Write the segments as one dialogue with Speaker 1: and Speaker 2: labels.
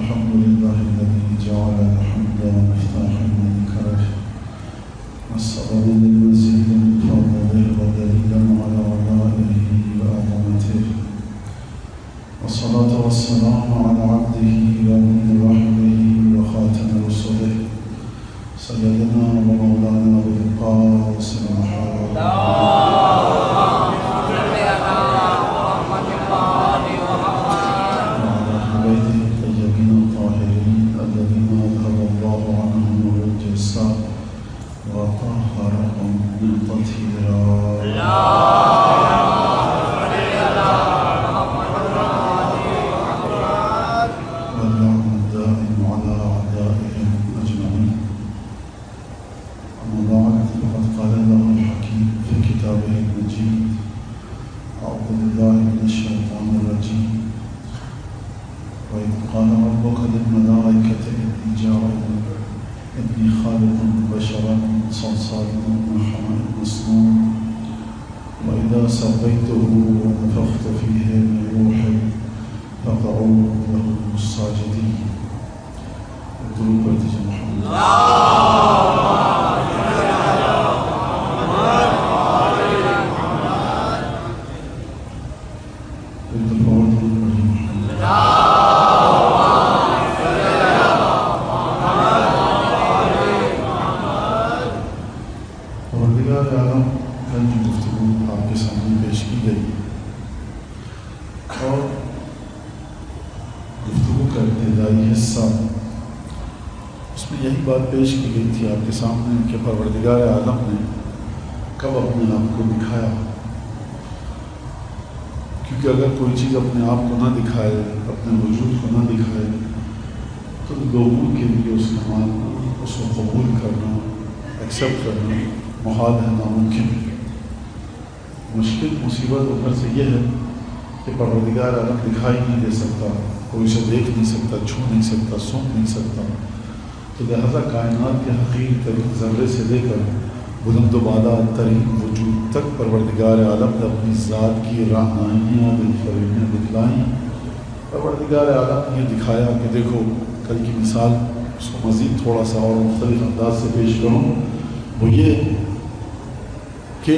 Speaker 1: الحمد لله الذي جعل الحمد مفتاحا للكرم والسبب للمزيد من فضله ودليلا على عظائمه وعظمته، والصلاة والسلام على عبده ومن رحمه وخاتم رسله سيدنا ومولانا أبي القاسم محمد پیش کی گئی تھی آپ کے سامنے کہ پروردگار عالم نے کب اپنے آپ کو دکھایا، کیونکہ اگر کوئی چیز اپنے آپ کو نہ دکھائے، اپنے وجود کو نہ دکھائے، تو لوگوں کے لیے اس کا ماننا، اس کو قبول کرنا، ایکسیپٹ کرنا محال ہے، ناممکن ہے۔ مشکل مصیبت اوپر سے یہ ہے کہ پروردگار عالم دکھائی نہیں دے سکتا، کوئی اسے دیکھ نہیں سکتا، چھو نہیں سکتا، سن نہیں سکتا، تو لہذا کائنات کے حقیر ترین ذرے سے لے کر بلند و بالا ترین وجود تک پروردگار عالم نے اپنی ذات کی رہنمائیاں بالفریبیاں دکھلائیں۔ پروردگار عالم نے یہ دکھایا کہ دیکھو، کل کی مثال اس کو مزید تھوڑا سا اور مختلف انداز سے پیش کروں، وہ یہ کہ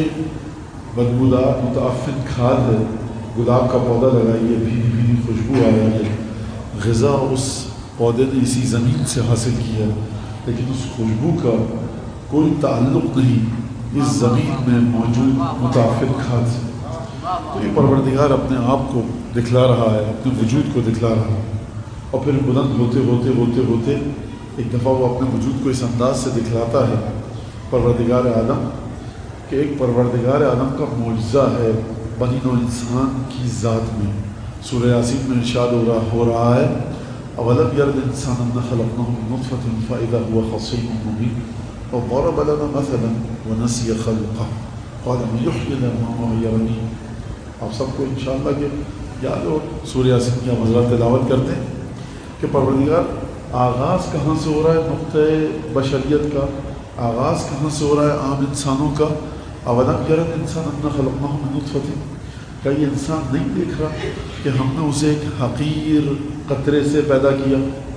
Speaker 1: بدبودار متعفن کھاد ہے، گلاب کا پودا لگائیے، بھینی بھینی خوشبو آ رہی ہے، غذا اس پودے نے اسی زمین سے حاصل کیا، لیکن اس خوشبو کا کوئی تعلق نہیں اس زمین میں موجود متعفن کھاد سے۔ تو یہ پروردگار اپنے آپ کو دکھلا رہا ہے، اپنے وجود کو دکھلا رہا ہے، اور پھر بلند ہوتے ہوتے ہوتے ہوتے ایک دفعہ وہ اپنے وجود کو اس انداز سے دکھلاتا ہے پروردگار عالم کہ ایک پروردگار عالم کا معجزہ ہے بنی نوع انسان کی ذات میں۔ سورہ یاسین میں ارشاد ہو رہا ہے اولم ير الانسان انا خلقناه من نطفة فاذا هو خصيم مبين وضرب لنا مثلا ونسي خلقه قال من يحيي العظام وهي رميم۔ آپ سب کو انشاءاللہ کہ یاد ہو سورہ یاسین کی ہم حضرات تلاوت کرتے ہیں کہ پروردگار آغاز کہاں سے ہو رہا ہے، نقطۂ بشریت کا آغاز کہاں سے ہو رہا ہے، عام انسانوں کا۔ اولم ير الانسان انا خلقناه من نطفة، کیا یہ انسان نہیں دیکھ رہا کہ ہم نے اسے ایک حقیر قطرے سے پیدا کیا؟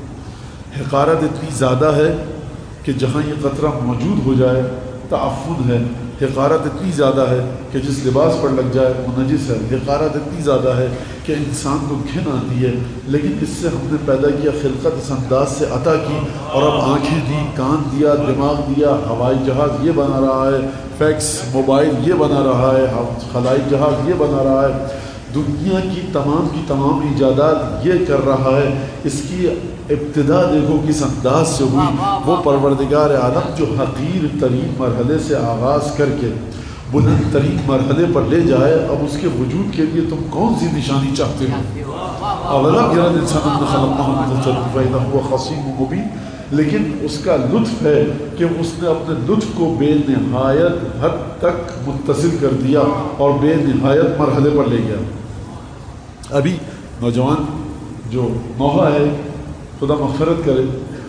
Speaker 1: حقارت اتنی زیادہ ہے کہ جہاں یہ قطرہ موجود ہو جائے تعفن ہے، حقارت اتنی زیادہ ہے کہ جس لباس پر لگ جائے وہ نجس ہے، حقارت اتنی زیادہ ہے کہ انسان کو گھن آتی ہے، لیکن اس سے ہم نے پیدا کیا، خلقت اس انداز سے عطا کی، اور اب آنکھیں دی، کان دیا، دماغ دیا، ہوائی جہاز یہ بنا رہا ہے، فیکس موبائل یہ بنا رہا ہے، خلائی جہاز یہ بنا رہا ہے، دنیا کی تمام ایجادات یہ کر رہا ہے۔ اس کی ابتدا دیکھو کس انداز سے ہوئی، وہ پروردگار عالم جو حقیر ترین مرحلے سے آغاز کر کے بلند ترین مرحلے پر لے جائے، اب اس کے وجود کے لیے تم کون سی نشانی چاہتے ہو؟ اولم ير الانسان انا خلقناه من نطفة فاذا هو خصيم مبين، لیکن اس کا لطف ہے کہ اس نے اپنے لطف کو بے نہایت حد تک متصل کر دیا اور بے نہایت مرحلے پر لے گیا۔ ابھی نوجوان جو نوحہ ہے، خدا مغفرت کرے،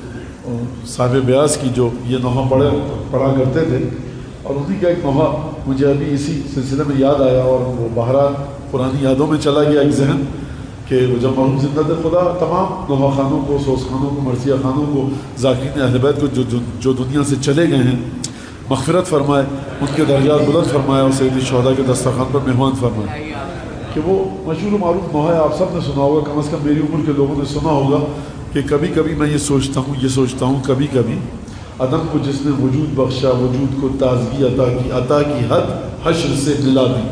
Speaker 1: صاحب بیاس کی جو یہ نوحہ پڑھا کرتے تھے، اور انہیں کا ایک نوحہ مجھے ابھی اسی سلسلے میں یاد آیا، اور وہ بہرحال پرانی یادوں میں چلا گیا ایک ذہن کہ وہ جب مرحوم زندہ تھے خدا تمام نوحہ خانوں کو، سوس خانوں کو، مرثیہ خانوں کو، ذاکرین اہل بیت کو جو دنیا سے چلے گئے ہیں مغفرت فرمائے، ان کے درجات بلند فرمائے، اور سید الشہداء کے دسترخوان پر مہمان فرمائے. کہ وہ مشہور و معروف نوحہ آپ سب نے سنا ہوگا، کم از کم میری عمر کے لوگوں نے سنا ہوگا کہ کبھی کبھی میں یہ سوچتا ہوں کبھی کبھی عدم کو جس نے وجود بخشا، وجود کو تازگی عطا کی حد حشر سے ملا دی.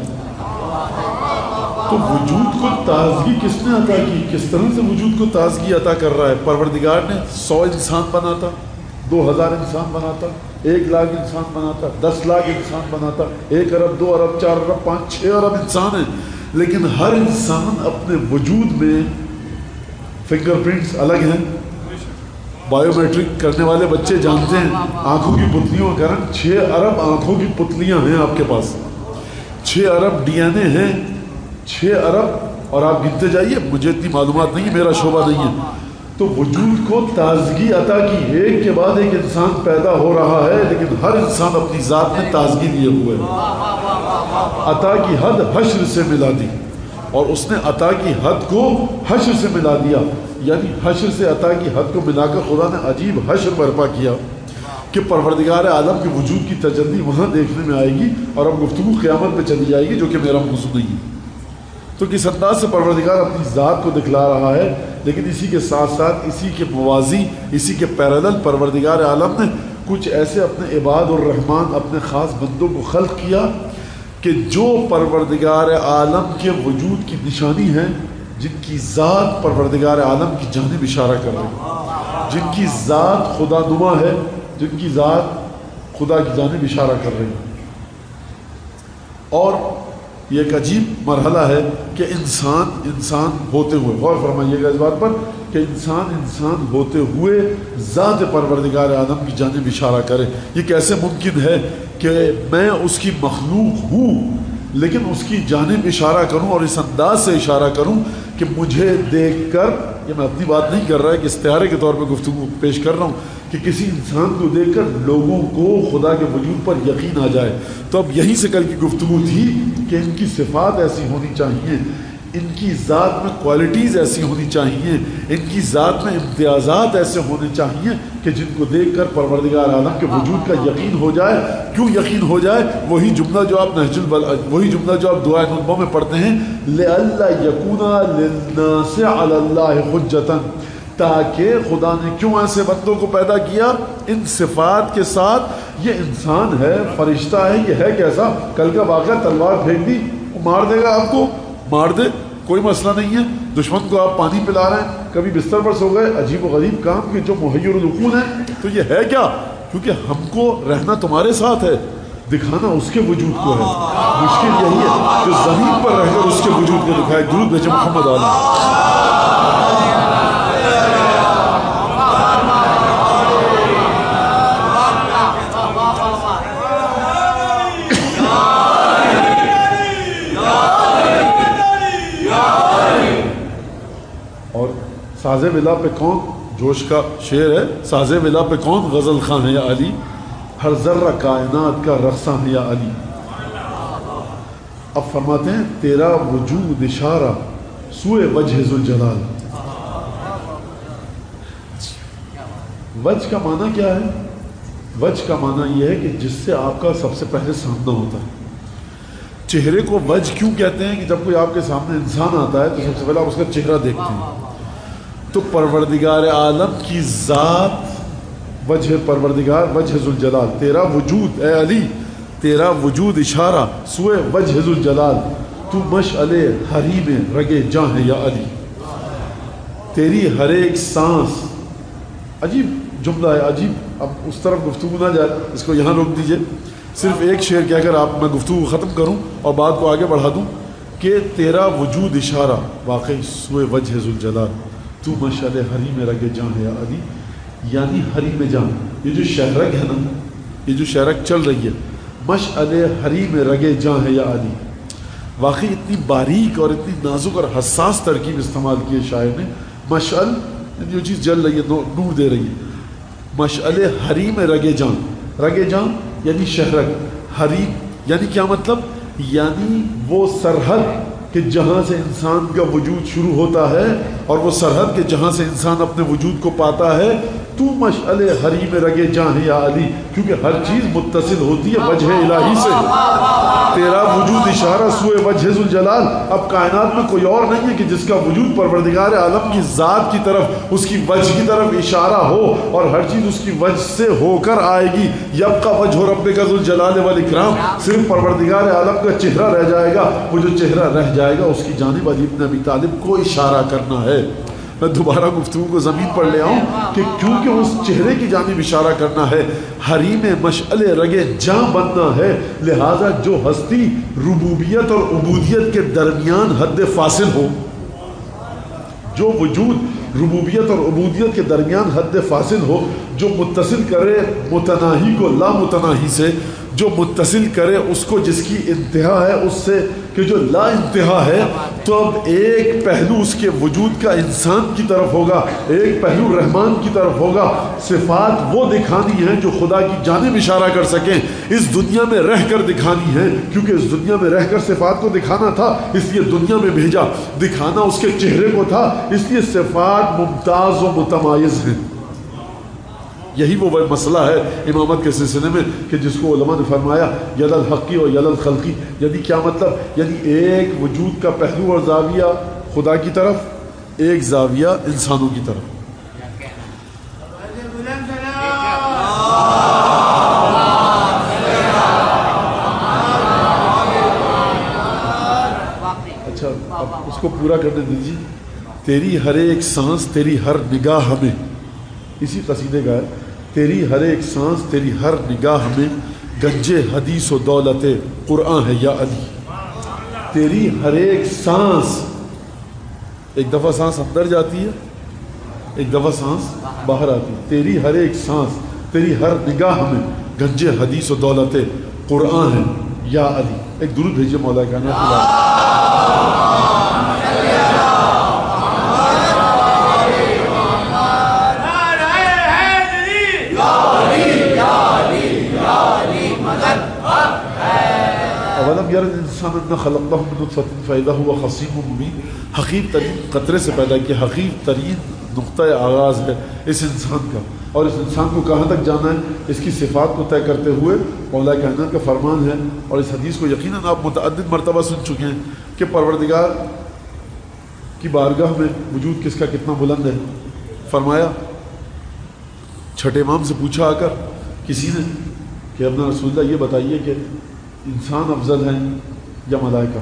Speaker 1: تو وجود کو تازگی کس نے عطا کی؟ کس طرح سے وجود کو تازگی عطا کر رہا ہے؟ پروردگار نے 100 انسان بناتا، 2000 انسان بناتا، 1 لاکھ انسان بناتا، 10 لاکھ انسان بناتا، 1 ارب 2 ارب 4 ارب 5 6 ارب انسان ہیں، لیکن ہر انسان اپنے وجود میں فنگر پرنٹس الگ ہیں. بائیو میٹرک کرنے والے بچے جانتے ہیں آنکھوں کی پتلیوں کا رنگ 6 ارب آنکھوں کی پتلیاں ہیں آپ کے پاس، 6 ارب ڈی این اے ہیں، 6 ارب، اور آپ گنتے جائیے، مجھے اتنی معلومات نہیں ہے، میرا شعبہ نہیں ہے. تو وجود کو تازگی عطا کی، ایک کے بعد ایک انسان پیدا ہو رہا ہے، لیکن ہر انسان اپنی ذات میں تازگی لیے ہوئے ہے. عطا کی حد حشر سے ملا دی، اور اس نے عطا کی حد کو حشر سے ملا دیا، یعنی حشر سے عطا کی حد کو ملا کر خدا نے عجیب حشر برپا کیا کہ پروردگار عالم کے وجود کی تجلی وہاں دیکھنے میں آئے گی. اور اب گفتگو قیامت پہ چلی جائے گی، جو کہ میرا موضوع نہیں ہے. تو کس انداز سے پروردگار اپنی ذات کو دکھلا رہا ہے، لیکن اسی کے ساتھ ساتھ اسی کے موازی، اسی کے پیرالل پروردگار عالم نے کچھ ایسے اپنے عباد الرحمن، اپنے خاص بندوں کو خلق کیا کہ جو پروردگار عالم کے وجود کی نشانی ہے، جن کی ذات پروردگار عالم کی جانب اشارہ کر رہی ہے، جن کی ذات خدا نما ہے، جن کی ذات خدا کی جانب اشارہ کر رہی ہے. اور یہ ایک عجیب مرحلہ ہے کہ انسان ہوتے ہوئے، غور فرمائیے گا اس بات پر، کہ انسان ہوتے ہوئے ذات پروردگار عالم کی جانب اشارہ کرے. یہ کیسے ممکن ہے کہ میں اس کی مخلوق ہوں لیکن اس کی جانب اشارہ کروں، اور اس انداز سے اشارہ کروں کہ مجھے دیکھ کر، یہ میں اپنی بات نہیں کر رہا کہ استعارے کے طور پہ گفتگو پیش کر رہا ہوں، کہ کسی انسان کو دیکھ کر لوگوں کو خدا کے وجود پر یقین آ جائے. تو اب یہیں سے کل کی گفتگو تھی کہ ان کی صفات ایسی ہونی چاہیے، ان کی ذات میں کوالٹیز ایسی ہونی چاہیے، ان کی ذات میں امتیازات ایسے ہونے چاہیے کہ جن کو دیکھ کر پروردگار عالم کے وجود کا یقین ہو جائے. کیوں یقین ہو جائے؟ وہی جملہ جو آپ دعائے نطبہ میں پڑھتے ہیں، لئلا یکون للناس علی اللہ حجۃ، تاکہ خدا نے کیوں ایسے بندوں کو پیدا کیا ان صفات کے ساتھ. یہ انسان ہے، فرشتہ ہے، یہ ہے کیسا؟ کل کا واقعہ، تلوار پھینک دی، مار دے گا آپ کو، مار دے، کوئی مسئلہ نہیں ہے. دشمن کو آپ پانی پلا رہے ہیں، کبھی بستر پر سو گئے، عجیب و غریب کام کہ جو محیر العقول ہے. تو یہ ہے کیا؟ کیونکہ ہم کو رہنا تمہارے ساتھ ہے، دکھانا اس کے وجود کو ہے. مشکل یہی ہے کہ زمین پر رہ کر اس کے وجود کو دکھائے. درود بھیجے محمد عالم. ساز ولا پہ کون، جوش کا شعر ہے، ساز ولا پہ کون غزل خان ہے یا علی، ہر ذرہ کائنات کا رقصاں ہے یا علی. اب فرماتے ہیں تیرا وجود اشارہ سوئے وجہ ذوالجلال. وجہ کا معنی کیا ہے؟ وجہ کا معنی یہ ہے کہ جس سے آپ کا سب سے پہلے سامنا ہوتا ہے. چہرے کو وجہ کیوں کہتے ہیں؟ کہ جب کوئی آپ کے سامنے انسان آتا ہے تو سب سے پہلے آپ اس کا چہرہ دیکھتے ہیں. تو پروردگار عالم کی ذات وجہ، پروردگار وجہ ذوالجلال، تیرا وجود اے علی، تیرا وجود اشارہ سوئے وجہ ذوالجلال، تو مشعل حریم رگے جاں ہے یا علی. تیری ہر ایک سانس، عجیب جملہ ہے، عجیب. اب اس طرف گفتگو نہ جائے، اس کو یہاں روک دیجئے. صرف ایک شعر کہہ کر میں گفتگو ختم کروں اور بات کو آگے بڑھا دوں کہ تیرا وجود اشارہ واقعی سوئے وجہ ذوالجلال، تو مشعل حریم رگ جاں ہے یا علی. یعنی حریم جاں، یہ جو شہرگ ہے نا، یہ جو شہرگ چل رہی ہے، مشعل حریم رگ جاں ہے یا علی. واقعی اتنی باریک اور اتنی نازک اور حساس ترکیب استعمال کی ہے شاعر نے. مشعل جو چیز جل رہی ہے، نور دے رہی ہے. مشعل حریم رگ جاں، رگ جاں یعنی شہرگ، حریم یعنی کیا مطلب؟ یعنی وہ سرحد کہ جہاں سے انسان کا وجود شروع ہوتا ہے اور وہ سرحد کے جہاں سے انسان اپنے وجود کو پاتا ہے، تو مشعل حریم رگے جاں ہے یا علی، کیونکہ ہر چیز متصل ہوتی ہے وجہ الہی سے، تیرا وجود اشارہ سوئے وجہ ذوالجلال۔ اب کائنات میں کوئی اور نہیں ہے کہ جس کا وجود پروردگار عالم کی ذات کی طرف، اس کی وجہ کی طرف اشارہ ہو، اور ہر چیز اس کی وجہ سے ہو کر آئے گی۔ یبقى وجہ ربک ذوالجلال والاکرام، صرف پروردگار عالم کا چہرہ رہ جائے گا، وہ جو چہرہ رہ جائے گا اس کی جانب علی بن ابی طالب کو اشارہ کرنا ہے۔ میں دوبارہ گفتگو کو زمین پر لے آؤں کہ کیونکہ اس چہرے کی جانب اشارہ کرنا ہے، حریم مشعل رگے جاں بننا ہے، لہذا جو ہستی ربوبیت اور عبودیت کے درمیان حد فاصل ہو، جو وجود ربوبیت اور عبودیت کے درمیان حد فاصل ہو، جو متصل کرے متناہی کو لا متناہی سے، جو متصل کرے اس کو جس کی انتہا ہے اس سے کہ جو لا انتہا ہے، تو اب ایک پہلو اس کے وجود کا انسان کی طرف ہوگا، ایک پہلو رحمان کی طرف ہوگا۔ صفات وہ دکھانی ہیں جو خدا کی جانب اشارہ کر سکیں، اس دنیا میں رہ کر دکھانی ہے، کیونکہ اس دنیا میں رہ کر صفات کو دکھانا تھا، اس لیے دنیا میں بھیجا، دکھانا اس کے چہرے کو تھا، اس لیے صفات ممتاز و متمایز ہیں۔ یہی وہ مسئلہ ہے امامت کے سلسلے میں کہ جس کو علماء نے فرمایا ید الحقی اور ید الخلقی، یعنی کیا مطلب؟ یعنی ایک وجود کا پہلو اور زاویہ خدا کی طرف، ایک زاویہ انسانوں کی طرف۔ اچھا اب اس کو پورا کرنے دیجیے۔ تیری ہر ایک سانس تیری ہر نگاہ ہمیں، اسی قصیدے کا ہے، تیری ہر ایک سانس تیری ہر نگاہ میں گنج حدیث و دولت قرآن ہے یا علی۔ تیری ہر ایک سانس، ایک دفعہ سانس اندر جاتی ہے، ایک دفعہ سانس باہر آتی ہے، تیری ہر ایک سانس تیری ہر نگاہ میں گنج حدیث و دولت قرآن ہے یا علی۔ ایک درود بھیجیے مولا کائنات۔ انسان انا خلقناه من نطفة فإذا هو خصيم مبين، حقیر ترین قطرے سے پیدا کیا، حقیر ترین نقطہ آغاز ہے اس انسان کا، اور اس انسان کو کہاں تک جانا ہے اس کی صفات کو طے کرتے ہوئے مولا کائنات کا فرمان ہے۔ اور اس حدیث کو یقیناً آپ متعدد مرتبہ سن چکے ہیں کہ پروردگار کی بارگاہ میں وجود کس کا کتنا بلند ہے۔ فرمایا، چھٹے امام سے پوچھا آ کر کسی نے کہ اپنا رسول اللہ یہ بتائیے کہ انسان افضل ہیں یا ملائکہ؟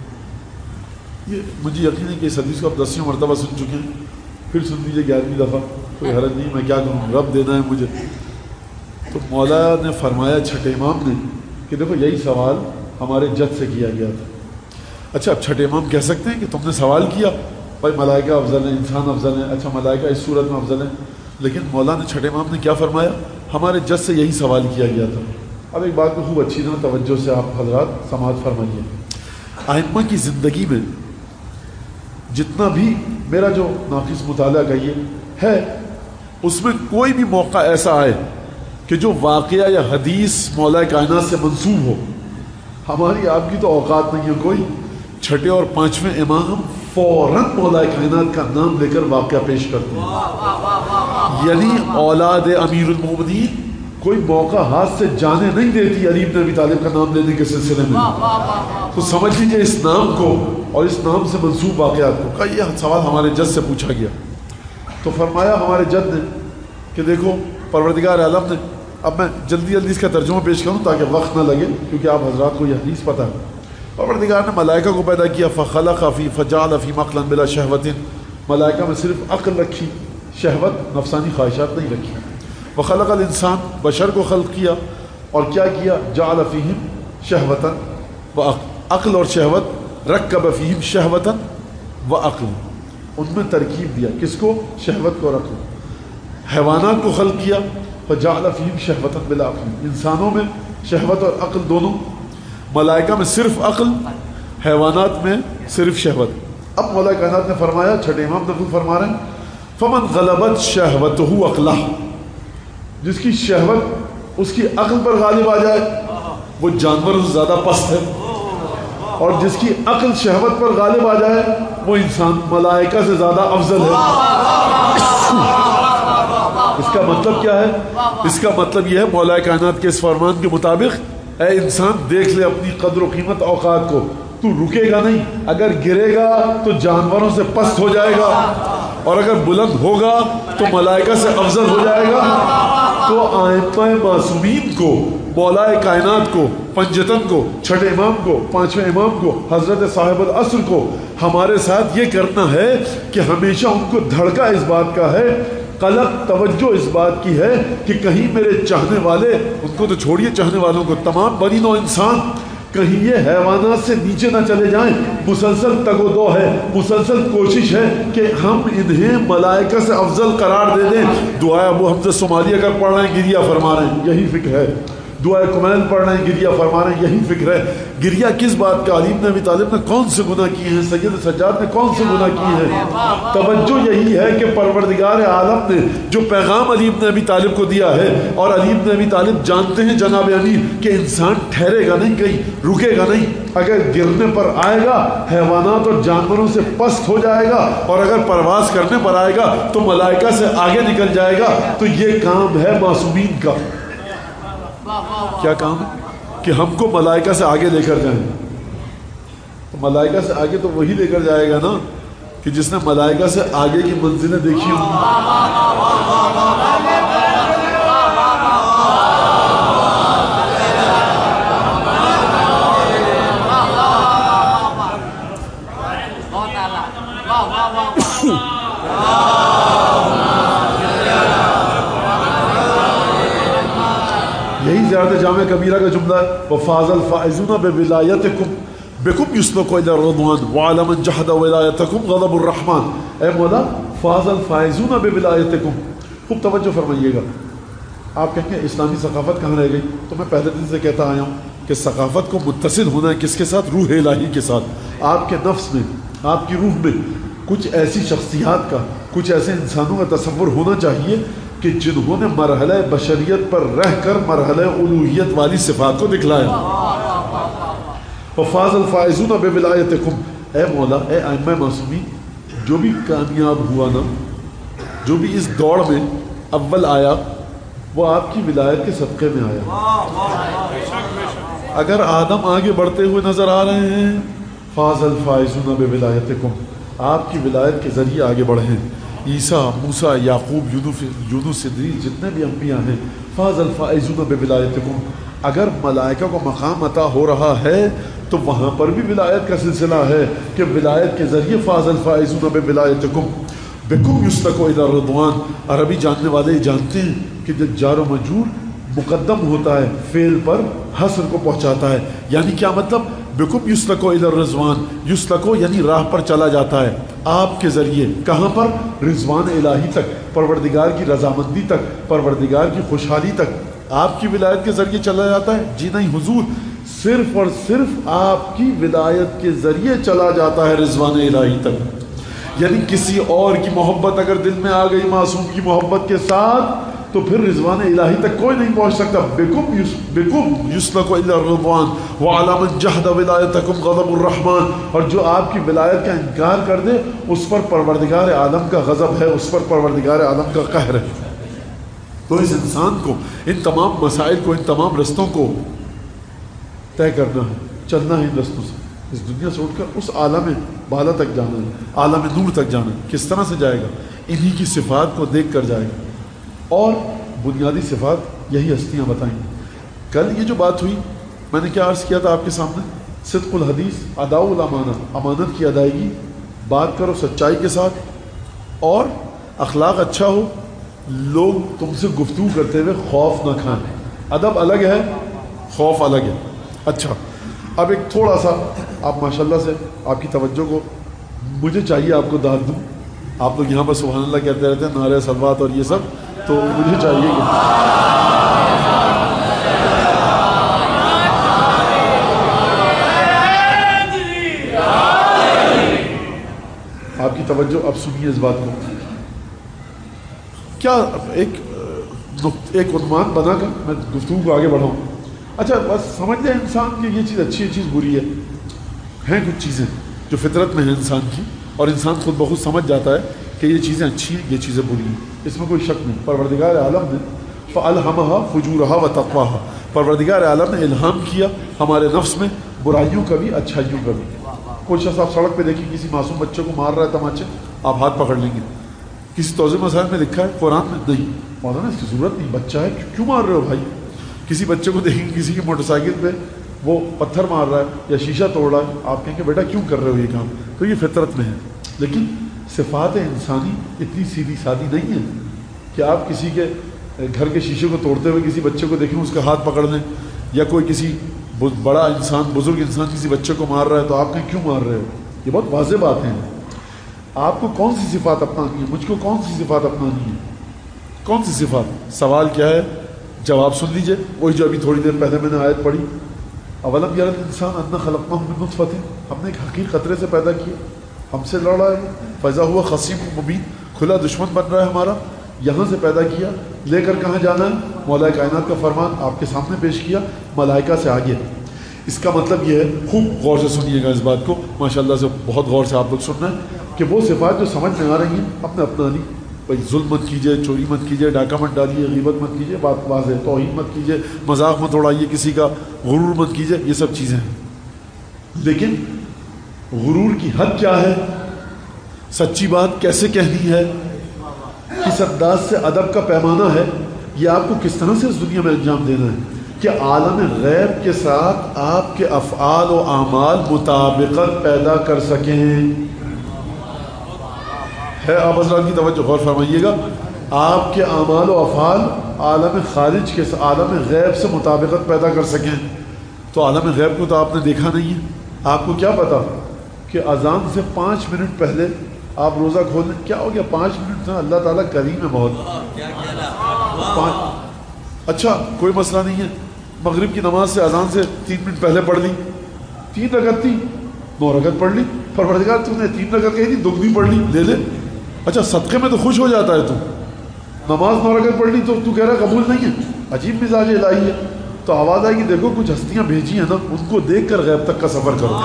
Speaker 1: یہ مجھے یقین ہے کہ اس حدیث کو آپ 10 مرتبہ سن چکے ہیں، پھر سن لیجیے 11ویں دفعہ، کوئی حرج نہیں، میں کیا کروں، رب دینا ہے مجھے۔ تو مولا نے فرمایا چھٹے امام نے کہ دیکھو یہی سوال ہمارے جد سے کیا گیا تھا۔ اچھا اب چھٹے امام کہہ سکتے ہیں کہ تم نے سوال کیا بھائی ملائکہ افضل ہیں، انسان افضل ہیں، اچھا ملائکہ اس صورت میں افضل ہیں، لیکن مولا نے چھٹے امام نے کیا فرمایا؟ ہمارے جد سے یہی سوال کیا گیا تھا۔ اب ایک بات کو خوب اچھی طرح توجہ سے آپ حضرات سماعت فرمائیے، ائمہ کی زندگی میں جتنا بھی میرا جو ناقص مطالعہ کہیے ہے، اس میں کوئی بھی موقع ایسا آئے کہ جو واقعہ یا حدیث مولا کائنات سے منسوب ہو، ہماری آپ کی تو اوقات نہیں ہے کوئی، چھٹے اور پانچویں امام فوراً مولا کائنات کا نام لے کر واقعہ پیش کرتے ہیں، یعنی اولاد امیر المومنین کوئی موقع ہاتھ سے جانے نہیں دیتی علی بن ابی طالب کا نام لینے کے سلسلے میں۔ تو سمجھ لیجیے اس نام کو اور اس نام سے منسوب واقعات کو کا یہ سوال ہمارے جد سے پوچھا گیا، تو فرمایا ہمارے جد نے کہ دیکھو پروردگار عالم نے، اب میں جلدی جلدی اس کا ترجمہ پیش کروں تاکہ وقت نہ لگے کیونکہ آپ حضرات کو یہ حدیث پتہ ہے۔ پروردگار نے ملائکہ کو پیدا کیا، فخلق فی فجعل فی عقلا بلا شہوت، ملائکہ میں صرف عقل رکھی، شہوت نفسانی خواہشات نہیں رکھی۔ وخلق الانسان، بشر کو خلق کیا، اور کیا کیا؟ جعل فیہم شہوتا وعقل، عقل اور شہوت، رکب فیہم شہوتا وعقل، ان میں ترکیب دیا، کس کو؟ شہوت کو اور عقل۔ حیوانات کو خلق کیا، فجعل فیہم شہوتا بلا عقل، انسانوں میں شہوت اور عقل دونوں، ملائکہ میں صرف عقل، حیوانات میں صرف شہوت۔ اب مولا کائنات نے فرمایا، چھٹے امام نقل فرما رہے ہیں، فمن غلبت شہوتہ عقلہ، جس کی شہوت اس کی عقل پر غالب آ جائے وہ جانوروں سے زیادہ پست ہے، اور جس کی عقل شہوت پر غالب آ جائے وہ انسان ملائکہ سے زیادہ افضل ہے۔ اس کا مطلب کیا ہے؟ اس کا مطلب یہ ہے مولا کائنات کے اس فرمان کے مطابق اے انسان دیکھ لے اپنی قدر و قیمت اوقات کو، تو رکے گا نہیں، اگر گرے گا تو جانوروں سے پست ہو جائے گا، اور اگر بلند ہوگا تو ملائکہ سے افضل ہو جائے گا۔ تو ائمہ معصومین کو، مولا کائنات کو، پنجتن کو، چھٹے امام کو، پانچویں امام کو، حضرت صاحب العصر کو ہمارے ساتھ یہ کرنا ہے کہ ہمیشہ ان کو دھڑکا اس بات کا ہے، قلق توجہ اس بات کی ہے کہ کہیں میرے چاہنے والے، ان کو تو چھوڑیے چاہنے والوں کو، تمام بنی نوع انسان کہیں یہ حیوانات سے نیچے نہ چلے جائیں۔ مسلسل تگ و دو ہے، مسلسل کوشش ہے کہ ہم انہیں ملائکہ سے افضل قرار دے دیں۔ دعائے ابو حمزہ صومالی اگر پڑھ رہے ہیں گریہ فرما رہے ہیں، یہی فکر ہے۔ دعائے کمیل پڑھ رہے ہیں گریہ فرما رہے ہیں، یہی فکر ہے۔ گریہ کس بات کا؟ علی بن ابی طالب نے کون سے گناہ کیے ہیں؟ سید سجاد نے کون سے گناہ کیے ہیں؟ توجہ یہی ہے کہ پروردگار عالم نے جو پیغام علی بن ابی طالب کو دیا ہے، اور علی بن ابی طالب جانتے ہیں جناب امیر کہ انسان ٹھہرے گا نہیں، کہیں رکے گا نہیں، اگر گرنے پر آئے گا حیوانات اور جانوروں سے پست ہو جائے گا، اور اگر پرواز کرنے پر آئے گا تو ملائکہ سے آگے نکل جائے گا۔ تو یہ کام ہے معصومین کا۔ کیا کام ہے؟ کہ ہم کو ملائکہ سے آگے لے کر جائیں۔ تو ملائکہ سے آگے تو وہی لے کر جائے گا نا کہ جس نے ملائکہ سے آگے کی منزلیں دیکھی ہوں۔ یہی زیادہ جامع کبیرہ کا جملہ ہے، وَفَازَ الْفَائِزُونَ بِوِلَایَتِكُمْ بِكُمْ يُسْلَكُ إِلَى الرِّضْوَانِ وَعَلَى مَنْ جَحَدَ وِلَایَتَكُمْ غَضَبُ الرَّحْمَنِ۔ اے مولا فَازَ الْفَائِزُونَ بِوِلَایَتِكُمْ، خوب توجہ فرمائیے گا۔ آپ کہیں گے اسلامی ثقافت کہاں رہ گئی؟ تو میں پہلے دن سے کہتا آیا ہوں کہ ثقافت کو متصل ہونا ہے کس کے ساتھ؟ روح الہی کے ساتھ۔ آپ کے نفس میں، آپ کی روح میں کچھ ایسی شخصیات کا، کچھ ایسے انسانوں کا تصور ہونا چاہیے کہ جنہوں نے مرحلہ بشریت پر رہ کر مرحلہ الوہیت والی صفات کو دکھلایا۔ وَفَازَ الْفَائِزُونَ بِوِلَایَتِكُمْ، اے مولا، اے ائمہ معصومین، جو بھی کامیاب ہوا نا، جو بھی اس دوڑ میں اول آیا، وہ آپ کی ولایت کے صدقے میں آیا۔ اگر آدم آگے بڑھتے ہوئے نظر آ رہے ہیں، فَازَ الْفَائِزُونَ بِوِلَایَتِكُمْ، آپ کی ولایت کے ذریعے آگے بڑھے ہیں۔ عیسیٰ، موسیٰ، یعقوب، یونس، ادریس، جتنے بھی انبیاء ہیں، فَازَ الْفَائِزُونَ بِوِلَایَتِكُمْ۔ اگر ملائکہ کو مقام عطا ہو رہا ہے تو وہاں پر بھی ولایت کا سلسلہ ہے کہ ولایت کے ذریعے فَازَ الْفَائِزُونَ بِوِلَایَتِكُمْ بِكُمْ يُسْلَكُ إِلَى الرِّضْوَانِ۔ عربی جاننے والے جانتے ہیں کہ جب جار و مجرور مقدم ہوتا ہے فعل پر حصر کو پہنچاتا ہے، یعنی کیا مطلب؟ بِكُمْ يُسْلَكُ إِلَى الرِّضْوَانِ، یسلکو یعنی راہ پر چلا جاتا ہے آپ کے ذریعے، کہاں پر؟ رضوان الہی تک، پروردگار کی رضامندی تک، پروردگار کی خوشحالی تک آپ کی ولایت کے ذریعے چلا جاتا ہے؟ جی نہیں حضور، صرف اور صرف آپ کی ولایت کے ذریعے چلا جاتا ہے رضوان الہی تک۔ یعنی کسی اور کی محبت اگر دل میں آ گئی معصوم کی محبت کے ساتھ تو پھر رضوان الہی تک کوئی نہیں پہنچ سکتا۔ بِكُمْ يُسْلَكُ إِلَى الرِّضْوَانِ وَعَلَى مَنْ جَحَدَ وِلَایَتَكُمْ غَضَبُ الرَّحْمَنِ، اور جو آپ کی ولایت کا انکار کر دے اس پر پروردگار عالم کا غضب ہے، اس پر پروردگار عالم کا قہر ہے۔ تو اس انسان کو ان تمام مسائل کو، ان تمام رستوں کو طے کرنا ہے، چلنا ہے ان رستوں سے، اس دنیا سے اٹھ کر اس عالم بالا تک جانا ہے، عالم نور تک جانا ہے۔ کس طرح سے جائے گا؟ انہی کی صفات کو دیکھ کر جائے گا، اور بنیادی صفات یہی ہستیاں بتائیں گی۔ کل یہ جو بات ہوئی، میں نے کیا عرض کیا تھا آپ کے سامنے؟ صدق الحدیث، اداء الامانہ، امانت کی ادائیگی، بات کرو سچائی کے ساتھ، اور اخلاق اچھا ہو، لوگ تم سے گفتگو کرتے ہوئے خوف نہ کھائیں۔ ادب الگ ہے، خوف الگ ہے۔ اچھا، اب ایک تھوڑا سا آپ ماشاءاللہ سے آپ کی توجہ کو مجھے چاہیے آپ کو داد دوں۔ آپ لوگ یہاں پر سبحان اللہ کہتے رہتے ہیں، نعرہ صلوات اور یہ سب، تو مجھے چاہیے کہ آپ کی توجہ اب سنیے اس بات کو۔ کیا ایک عنوان بنا کر میں گفتگو کو آگے بڑھاؤں؟ اچھا بس سمجھ لیں انسان کہ یہ چیز اچھی ہے، چیز بری ہے۔ ہیں کچھ چیزیں جو فطرت میں ہیں انسان کی، اور انسان خود بخود سمجھ جاتا ہے کہ یہ چیزیں اچھی ہیں، یہ چیزیں بری ہیں، اس میں کوئی شک نہیں۔ پروردگار عالم نے فَأَلْهَمَهَا فُجُورَهَا وَتَقْوَاهَا، پروردگار عالم نے الہام کیا ہمارے نفس میں برائیوں کا بھی اچھائیوں کا بھی۔ کوئی شخص آپ سڑک پہ دیکھیں کسی معصوم بچے کو مار رہا ہے تماچے، آپ ہاتھ پکڑ لیں گے۔ کسی توضیح مسائل میں لکھا ہے قرآن میں نہیں، مولانا اس کی ضرورت نہیں، بچہ ہے کیوں مار رہے ہو بھائی؟ کسی بچے کو دیکھیں کسی کی موٹر سائیکل پہ وہ پتھر مار رہا ہے یا شیشہ توڑ رہا ہے، آپ کہیں کہ بیٹا کیوں کر رہے ہو یہ کام؟ تو یہ فطرت میں ہے۔ لیکن صفات انسانی اتنی سیدھی سادی نہیں ہے کہ آپ کسی کے گھر کے شیشے کو توڑتے ہوئے کسی بچے کو دیکھیں اس کا ہاتھ پکڑ لیں، یا کوئی کسی بڑا انسان بزرگ انسان کسی بچے کو مار رہا ہے تو آپ کہیں کیوں مار رہے ہو؟ یہ بہت واضح بات ہے۔ آپ کو کون سی صفات اپنانی ہے، مجھ کو کون سی صفات اپنانی ہے، کون سی صفات؟ سوال کیا ہے، جواب سن لیجئے، وہی جو ابھی تھوڑی دیر پہلے میں نے آیت پڑھی، اولم یری الانسان انا خلقناه من نطفة، ہم نے ایک حقیر قطرے سے پیدا کیا، ہم سے لڑ رہا ہے، فاذا هو خصیم مبین، کھلا دشمن بن رہا ہے ہمارا، یہاں سے پیدا کیا، لے کر کہاں جانا ہے؟ مولا کائنات کا فرمان آپ کے سامنے پیش کیا، ملائکہ سے آگے۔ اس کا مطلب یہ ہے، خوب غور سے سنیے گا اس بات کو، ماشاءاللہ سے بہت غور سے آپ لوگ سننا ہے، کہ وہ صفات جو سمجھ میں آ رہی ہیں اپنے اپنا لی، بھائی ظلم مت کیجیے، چوری مت کیجیے، ڈاکہ مت ڈالیے، غیبت مت کیجیے، بات واضح، توہین مت کیجیے، مذاق مت اڑائیے کسی کا، غرور مت کیجیے، یہ سب چیزیں ہیں۔ لیکن غرور کی حد کیا ہے، سچی بات کیسے کہنی ہے، کس انداز سے ادب کا پیمانہ ہے، یہ آپ کو کس طرح سے اس دنیا میں انجام دینا ہے کہ عالم غیب کے ساتھ آپ کے افعال و اعمال مطابقت پیدا کر سکیں۔ ہے آپ حضرات کی توجہ، غور فرمائیے گا، آپ کے اعمال و افعال عالم خارج کے عالم غیب سے مطابقت پیدا کر سکیں۔ تو عالم غیب کو تو آپ نے دیکھا نہیں ہے، آپ کو کیا پتا کہ اذان سے 5 منٹ پہلے آپ روزہ کھول لیں، کیا ہو گیا 5 منٹ سے اللہ تعالیٰ کریم ہے بہت۔ اچھا کوئی مسئلہ نہیں ہے، مغرب کی نماز سے اذان سے 3 منٹ پہلے پڑھ لی، 3 رکعت تھی، 9 رکعت پڑھ لی، پروردگار تم نے 3 رکعت کہی تھی، دگنی پڑھ لی، لے لے۔ اچھا صدقے میں تو خوش ہو جاتا ہے تو، نماز 9 رکعت پڑھ لی تو کہہ رہا قبول نہیں ہے، عجیب مزاج الہی ہے۔ تو آواز آئے گی دیکھو کچھ ہستیاں بھیجی ہیں نا، ان کو دیکھ کر غیب تک کا سفر کرو۔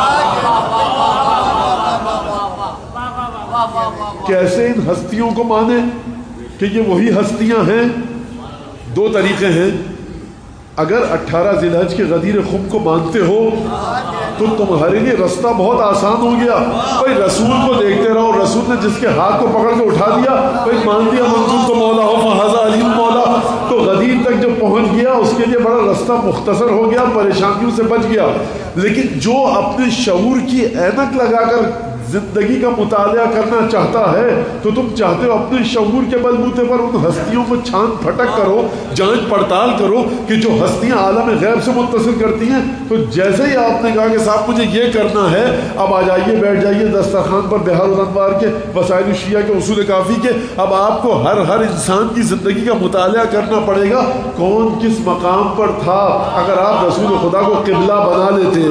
Speaker 1: کیسے ان ہستیوں کو مانے کہ یہ وہی ہستیاں ہیں؟ 2 طریقے ہیں، اگر 18 ذی الحج کے غدیر خم کو مانتے ہو تو تمہارے لیے رستہ بہت آسان ہو گیا، بھائی رسول کو دیکھتے رہو، رسول نے جس کے ہاتھ کو پکڑ کے اٹھا دیا، بھائی مان دیا منظور تو مولا ہو فہذا علی مولا، تو غدیر تک جو پہنچ گیا اس کے لیے بڑا رستہ مختصر ہو گیا، پریشانیوں سے بچ گیا۔ لیکن جو اپنے شعور کی اینک لگا کر زندگی کا مطالعہ کرنا چاہتا ہے تو تم چاہتے ہو اپنے شعور کے بلبوتے پر ان ہستیوں کو چھان پھٹک کرو، جانچ پڑتال کرو کہ جو ہستیاں عالم غیب سے متصل کرتی ہیں، تو جیسے ہی آپ نے کہا کہ صاحب مجھے یہ کرنا ہے، اب آ جائیے بیٹھ جائیے دسترخوان پر بہار الانوار کے، وسائل الشیعہ کے، اصول کافی کے، اب آپ کو ہر انسان کی زندگی کا مطالعہ کرنا پڑے گا، کون کس مقام پر تھا۔ اگر آپ رسول خدا کو قبلہ بنا لیتے،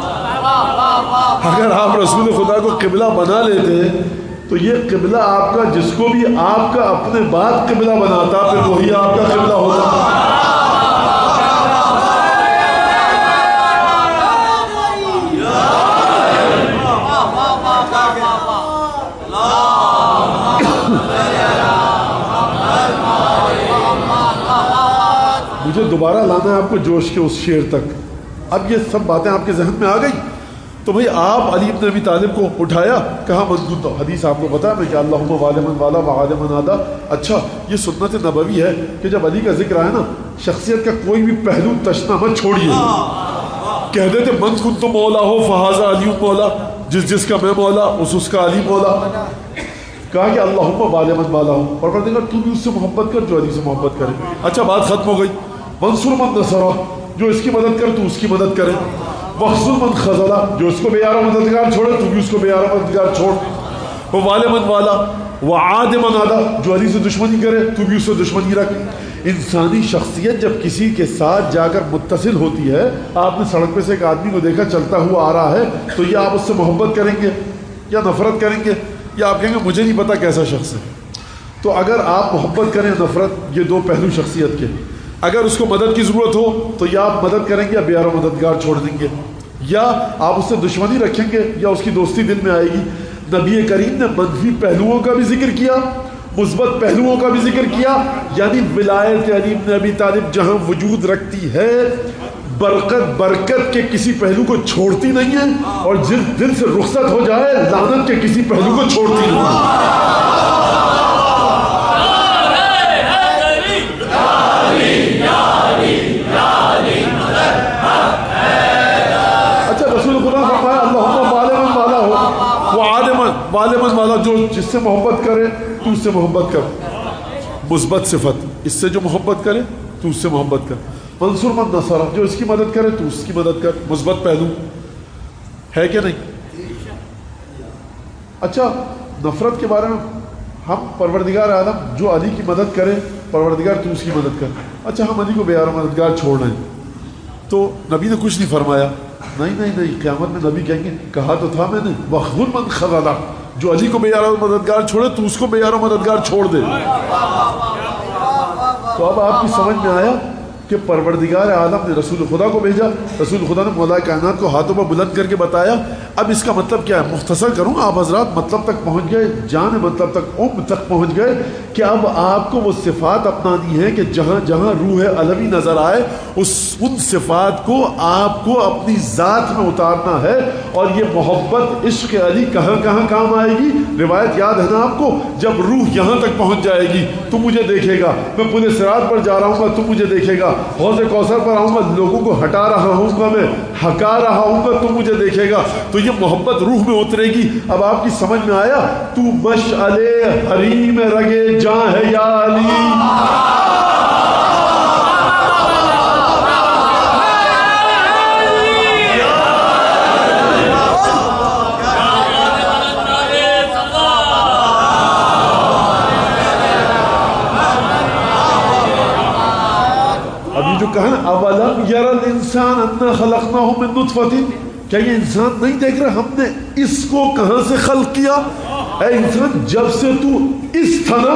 Speaker 1: اگر آپ رسول خدا کو قبلہ بنا لیتے تو یہ قبلہ آپ کا، جس کو بھی آپ کا اپنے بعد قبلہ بناتا پھر وہی آپ کا قبلہ ہوتا۔ مجھے دوبارہ لانا ہے آپ کو جوش کے اس شعر تک۔ اب یہ سب باتیں آپ کے ذہن میں آ گئی تو بھئی آپ علی بن ابی طالب کو اٹھایا، کہا منگو، حدیث آپ کو پتا ہے کہ اللہم والمن والا وعالمن آدھا۔ اچھا یہ سنت نبوی ہے کہ جب علی کا ذکر آئے نا، شخصیت کا کوئی بھی پہلو تشنا مت چھوڑیے، کہہ دیتے من کنت مولا ہو فہذا علی مولا، جس کا میں مولا اس کا علی مولا۔ کہا کہ اللہم والمن والا ہو، اور پردگار تو بھی اس سے محبت کر جو علی سے محبت کرے۔ اچھا بات ختم ہو گئی، منصور من نصرہ، جو اس کی مدد کر تو اس کی مدد کرے، وخذل من خذلہ، جو اس کو بے یار و مددگار چھوڑے تو بھی اس کو بے یار و مددگار چھوڑ، وہ والمن والا، وعاد من عادا، جو علی سے دشمنی کرے تو بھی اس سے دشمنی رکھ۔ انسانی شخصیت جب کسی کے ساتھ جا کر متصل ہوتی ہے، آپ نے سڑک پہ سے ایک آدمی کو دیکھا چلتا ہوا آ رہا ہے تو یہ آپ اس سے محبت کریں گے یا نفرت کریں گے، یا آپ کہیں گے مجھے نہیں پتا کیسا شخص ہے۔ تو اگر آپ محبت کریں نفرت، یہ 2 پہلو شخصیت کے، اگر اس کو مدد کی ضرورت ہو تو یا آپ مدد کریں گے یا بے یار و مددگار چھوڑ دیں گے۔ یا آپ اس سے دشمنی رکھیں گے یا اس کی دوستی دل میں آئے گی. نبی کریم نے منفی پہلوؤں کا بھی ذکر کیا, مثبت پہلوؤں کا بھی ذکر کیا. یعنی ولایت علی بن ابی طالب جہاں وجود رکھتی ہے, برکت کے کسی پہلو کو چھوڑتی نہیں ہے, اور جس دل سے رخصت ہو جائے لعنت کے کسی پہلو کو چھوڑتی نہیں ہے. اچھا رسول خدا فرمایا اللہم والمن والا ہو والمن والا, جو جس سے محبت کرے تو اس سے محبت کر. مثبت صفت, اس سے جو محبت کرے تو اس سے محبت کر. منصور من نصرہ, جو اس کی مدد کرے تو اس کی مدد کر. مثبت پہلو ہے کہ نہیں؟ اچھا نفرت کے بارے میں ہم پروردگار عالم جو علی کی مدد کرے, پروردگار تو اس کی مدد کر. اچھا ہم علی کو بے یار و مددگار چھوڑ رہے ہیں تو نبی نے کچھ نہیں فرمایا. نہیں, قیامت میں نبی کہیں گے کہا تو تھا میں نے وَخْذُلْ مَنْ خَذَلَ, جو علی کو بے یار و مددگار چھوڑے تو اس کو بے یار و مددگار چھوڑ دے. تو اب آپ کی سمجھ میں آیا کہ پروردگار عالم نے رسول خدا کو بھیجا, رسول خدا نے مولا کائنات کو ہاتھوں پر بلند کر کے بتایا. اب اس کا مطلب کیا ہے؟ مختصر کروں, آپ حضرات مطلب تک پہنچ گئے, جان مطلب تک پہنچ گئے کہ اب آپ کو وہ صفات اپنانی ہے کہ جہاں جہاں روح علوی نظر آئے ان صفات کو آپ کو اپنی ذات میں اتارنا ہے. اور یہ محبت عشق علی کہاں کہاں کام آئے گی؟ روایت یاد ہے نا آپ کو, جب روح یہاں تک پہنچ جائے گی تو مجھے دیکھے گا, میں پورے صراط پر جا رہا ہوں گا تو مجھے دیکھے گا, حوض کوثر پر آؤں گا لوگوں کو ہٹا رہا ہوں گا, میں ہکا رہا ہوں گا تو مجھے دیکھے گا. تو یہ محبت روح میں اترے گی. اب آپ کی سمجھ میں آیا, تو مشعل حریم رگے جاں ہے یا علی. جو کہا نا اولم یر الانسان انا خلقناہ من نطفۃ, کیا یہ انسان نہیں دیکھ رہا ہم نے اس کو کہاں سے خلق کیا؟ اے انسان جب سے تو اس تھا نا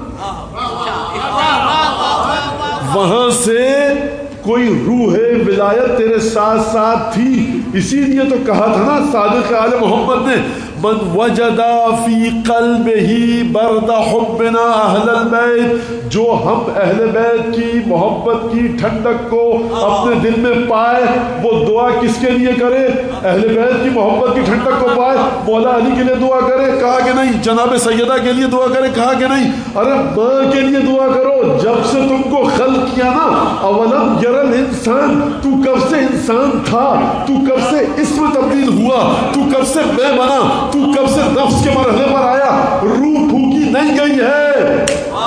Speaker 1: وہاں سے کوئی روح ولایت تیرے ساتھ ساتھ تھی. اسی لیے تو کہا تھا نا صادق آل محمد نے من وجد فی قلبہ برد حبنا اہل البیت, جو ہم اہل بیت کی محبت کی ٹھنڈک کو اپنے دل میں پائے وہ دعا کس کے لیے کرے؟ اہل بیت کی محبت کی ٹھنڈک کو پائے مولا علی کے لیے دعا کرے؟ کہا کہ نہیں. جناب سیدہ کے لیے دعا کرے؟ کہا کہ نہیں. ارے ماں کے لیے دعا کرو, جب سے تم کو خلق کیا نا اولم یر الانسان, تو کب سے انسان تھا, تو کب سے اسم تبدیل ہوا, تو کب سے میں بنا, تو کب سے نفس کے مرحلے پر آیا, روح پھونکی نہیں گئی ہے.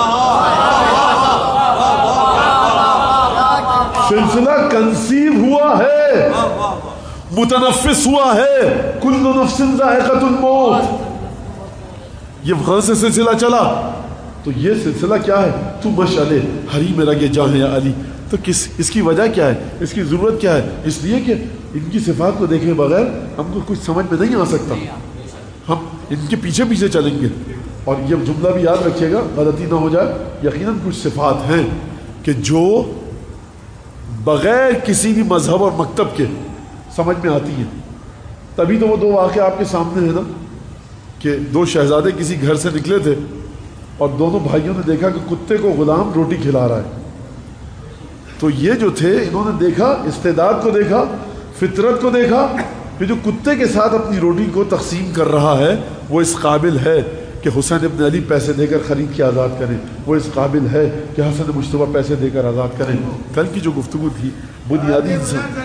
Speaker 1: سلسلہ کنسیو ہوا ہے, متنفس ہوا ہے, کل نفس ذائقۃ الموت, یہ وہاں سے سلسلہ چلا. تو یہ سلسلہ کیا ہے؟ تو مشعل حریم رگے جاں ہے یا علی. تو اس کی وجہ کیا ہے, اس کی ضرورت کیا ہے؟ اس لیے کہ ان کی صفات کو دیکھے بغیر ہم کو کچھ سمجھ میں نہیں آ سکتا, ہم ان کے پیچھے پیچھے چلیں گے. اور یہ جملہ بھی یاد رکھیے گا, غلطی نہ ہو جائے. یقیناً کچھ صفات ہیں کہ جو بغیر کسی بھی مذہب اور مکتب کے سمجھ میں آتی ہیں. تبھی تو وہ دو واقعے آپ کے سامنے ہیں نا, کہ دو شہزادے کسی گھر سے نکلے تھے اور دونوں بھائیوں نے دیکھا کہ کتے کو غلام روٹی کھلا رہا ہے. تو یہ جو تھے انہوں نے دیکھا, استعداد کو دیکھا, فطرت کو دیکھا, کہ جو کتے کے ساتھ اپنی روٹی کو تقسیم کر رہا ہے وہ اس قابل ہے کہ حسین ابن علی پیسے دے کر خرید کے آزاد کریں, وہ اس قابل ہے کہ حسن مجتبیٰ پیسے دے کر آزاد کریں. کل کی جو گفتگو تھی بنیادی انسان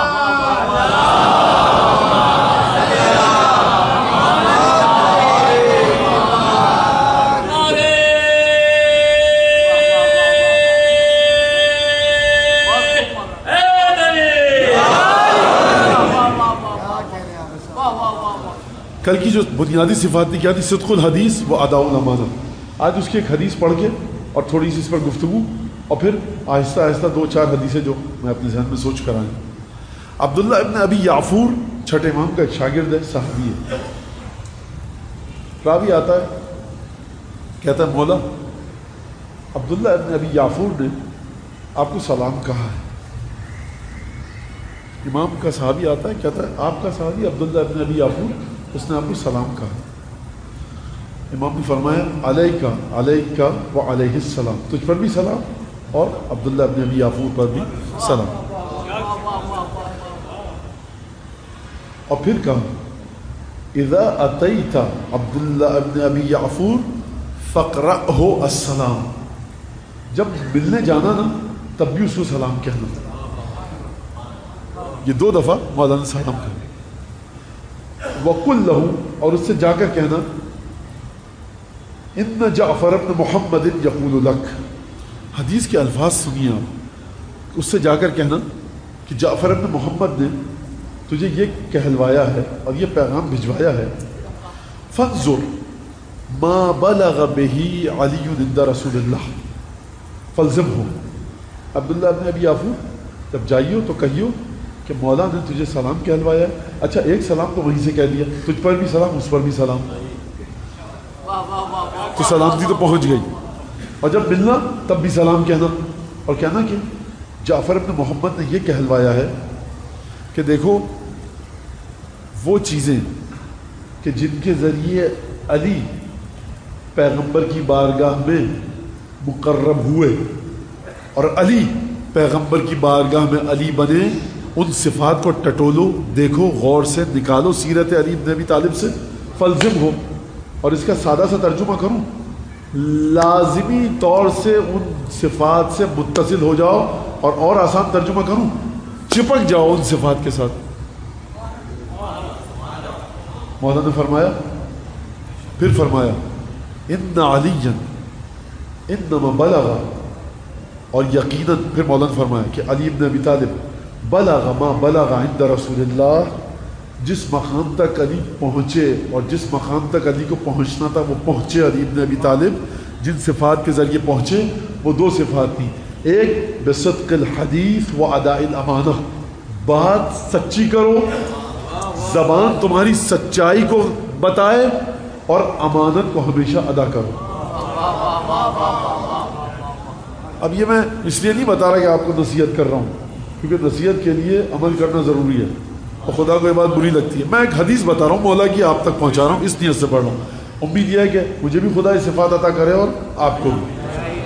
Speaker 1: کل کی جو بنیادی صفات تھی کیا تھی؟ صدق الحدیث و اداء الامانہ. آج اس کی ایک حدیث پڑھ کے اور تھوڑی سی اس پر گفتگو, اور پھر آہستہ آہستہ دو چار حدیثیں جو میں اپنے ذہن میں سوچ کر آئیں. عبداللہ ابن ابی یعفور چھٹے امام کا ایک شاگرد ہے, صحابی ہے. راوی آتا ہے, کہتا ہے مولا عبداللہ ابن ابی یعفور نے آپ کو سلام کہا ہے. امام کا صحابی آتا ہے، کہتا ہے آپ کا صحابی عبداللہ ابن ابی یعفور، اس نے آپ کو سلام کہا۔ امام نے فرمایا علیکہ علیکہ و علیہ السلام، تجھ پر بھی سلام اور عبداللہ ابن ابی یعفور پر بھی سلام۔ اور پھر کہا اذا اتیت عبداللہ ابن ابی یعفور فقرأہ السلام، جب ملنے جانا نا تب بھی اس کو سلام کہنا۔ یہ 2 دفعہ مولانا سلام کہنا۔ وقل لہ، اور اس سے جا کر کہنا ان جعفر بن محمد یقول لک، حدیث کے الفاظ سنیے آپ، اس سے جا کر کہنا کہ جعفر بن محمد نے تجھے یہ کہلوایا ہے اور یہ پیغام بھجوایا ہے، فانظر ما بلغ به علی عند رسول اللہ فالزمہ۔ عبداللہ ابن ابی یعفور جب جائیو تو کہیو کہ مولا نے تجھے سلام کہلوایا ہے، اچھا ایک سلام تو وہیں سے کہہ دیا، تجھ پر بھی سلام اس پر بھی سلام، تو سلامتی تو پہنچ گئی۔ اور جب ملنا تب بھی سلام کہنا، اور کہنا کہ جعفر بن محمد نے یہ کہلوایا ہے کہ دیکھو وہ چیزیں کہ جن کے ذریعے علی پیغمبر کی بارگاہ میں مقرب ہوئے اور علی پیغمبر کی بارگاہ میں علی بنے، ان صفات کو ٹٹولو، دیکھو، غور سے نکالو سیرت علی بن ابی طالب سے، فلزم ہو۔ اور اس کا سادہ سا ترجمہ کروں، لازمی طور سے ان صفات سے متصل ہو جاؤ، اور آسان ترجمہ کروں، چپک جاؤ ان صفات کے ساتھ۔ مولانا نے فرمایا، پھر فرمایا ان علی انما بلغ، اور یقیناً پھر مولانا نے فرمایا کہ علی بن ابی طالب بلغ ما بلغ عند رسول اللہ، جس مقام تک علی پہنچے اور جس مقام تک علی کو پہنچنا تھا وہ پہنچے علی بن ابی طالب، جن صفات کے ذریعے پہنچے وہ 2 صفات تھیں، ایک بصدق الحدیث و اداء الامانہ، بات سچی کرو، زبان تمہاری سچائی کو بتائے، اور امانت کو ہمیشہ ادا کرو۔ اب یہ میں اس لیے نہیں بتا رہا کہ آپ کو نصیحت کر رہا ہوں، کیونکہ نصیحت کے لیے عمل کرنا ضروری ہے، اور خدا کو یہ بات بری لگتی ہے۔ میں ایک حدیث بتا رہا ہوں، مولا کی آپ تک پہنچا رہا ہوں، اس نیت سے پڑھ رہا ہوں، امید یہ ہے کہ مجھے بھی خدا یہ صفات عطا کرے اور آپ کو بھی۔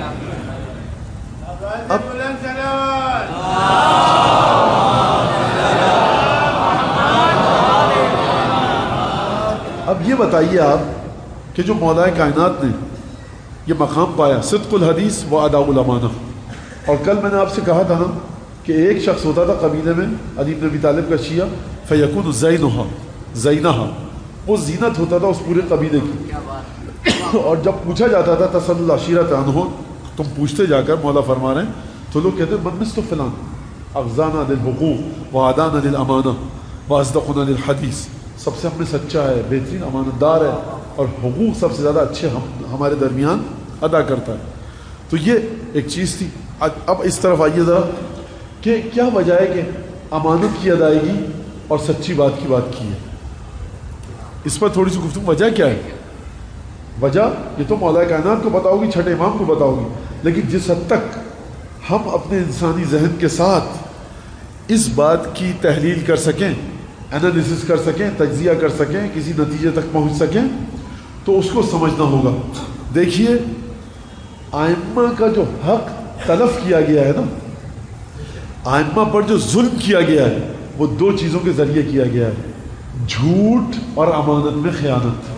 Speaker 1: اب یہ بتائیے آپ کہ جو مولا کائنات نے یہ مقام پایا، صدق الحدیث و اداء الامانہ، اور کل میں نے آپ سے کہا تھا نا کہ ایک شخص ہوتا تھا قبیلے میں علی بن ابی طالب کا شیعہ، فیکون زینہا، وہ زینت ہوتا تھا اس پورے قبیلے کی، اور جب پوچھا جاتا تھا تسأل العشیرۃ عنہ، تم پوچھتے جا کر، مولا فرما رہے ہیں، تو لوگ کہتے ہیں من مثل فلان اغزانا للحقوق وعدانا للامانہ واصدقنا للحدیث، سب سے ہم میں سچا ہے، بہترین امانت دار ہے، اور حقوق سب سے زیادہ اچھے ہمارے درمیان ادا کرتا ہے۔ تو یہ ایک چیز تھی۔ اب اس طرف آئیے ذرا کہ کیا وجہ ہے کہ امانت کی ادائیگی اور سچی بات کی بات کی ہے، اس پر تھوڑی سی گفتگو۔ وجہ کیا ہے؟ وجہ یہ تو مولا کائنات کو بتاؤ گی، چھٹے امام کو بتاؤ گی، لیکن جس حد تک ہم اپنے انسانی ذہن کے ساتھ اس بات کی تحلیل کر سکیں، انالیسس کر سکیں، تجزیہ کر سکیں، کسی نتیجے تک پہنچ سکیں، تو اس کو سمجھنا ہوگا۔ دیکھیے آئمہ کا جو حق تلف کیا گیا ہے نا، آئمہ پر جو ظلم کیا گیا ہے، وہ 2 چیزوں کے ذریعے کیا گیا ہے، جھوٹ اور امانت میں خیانت۔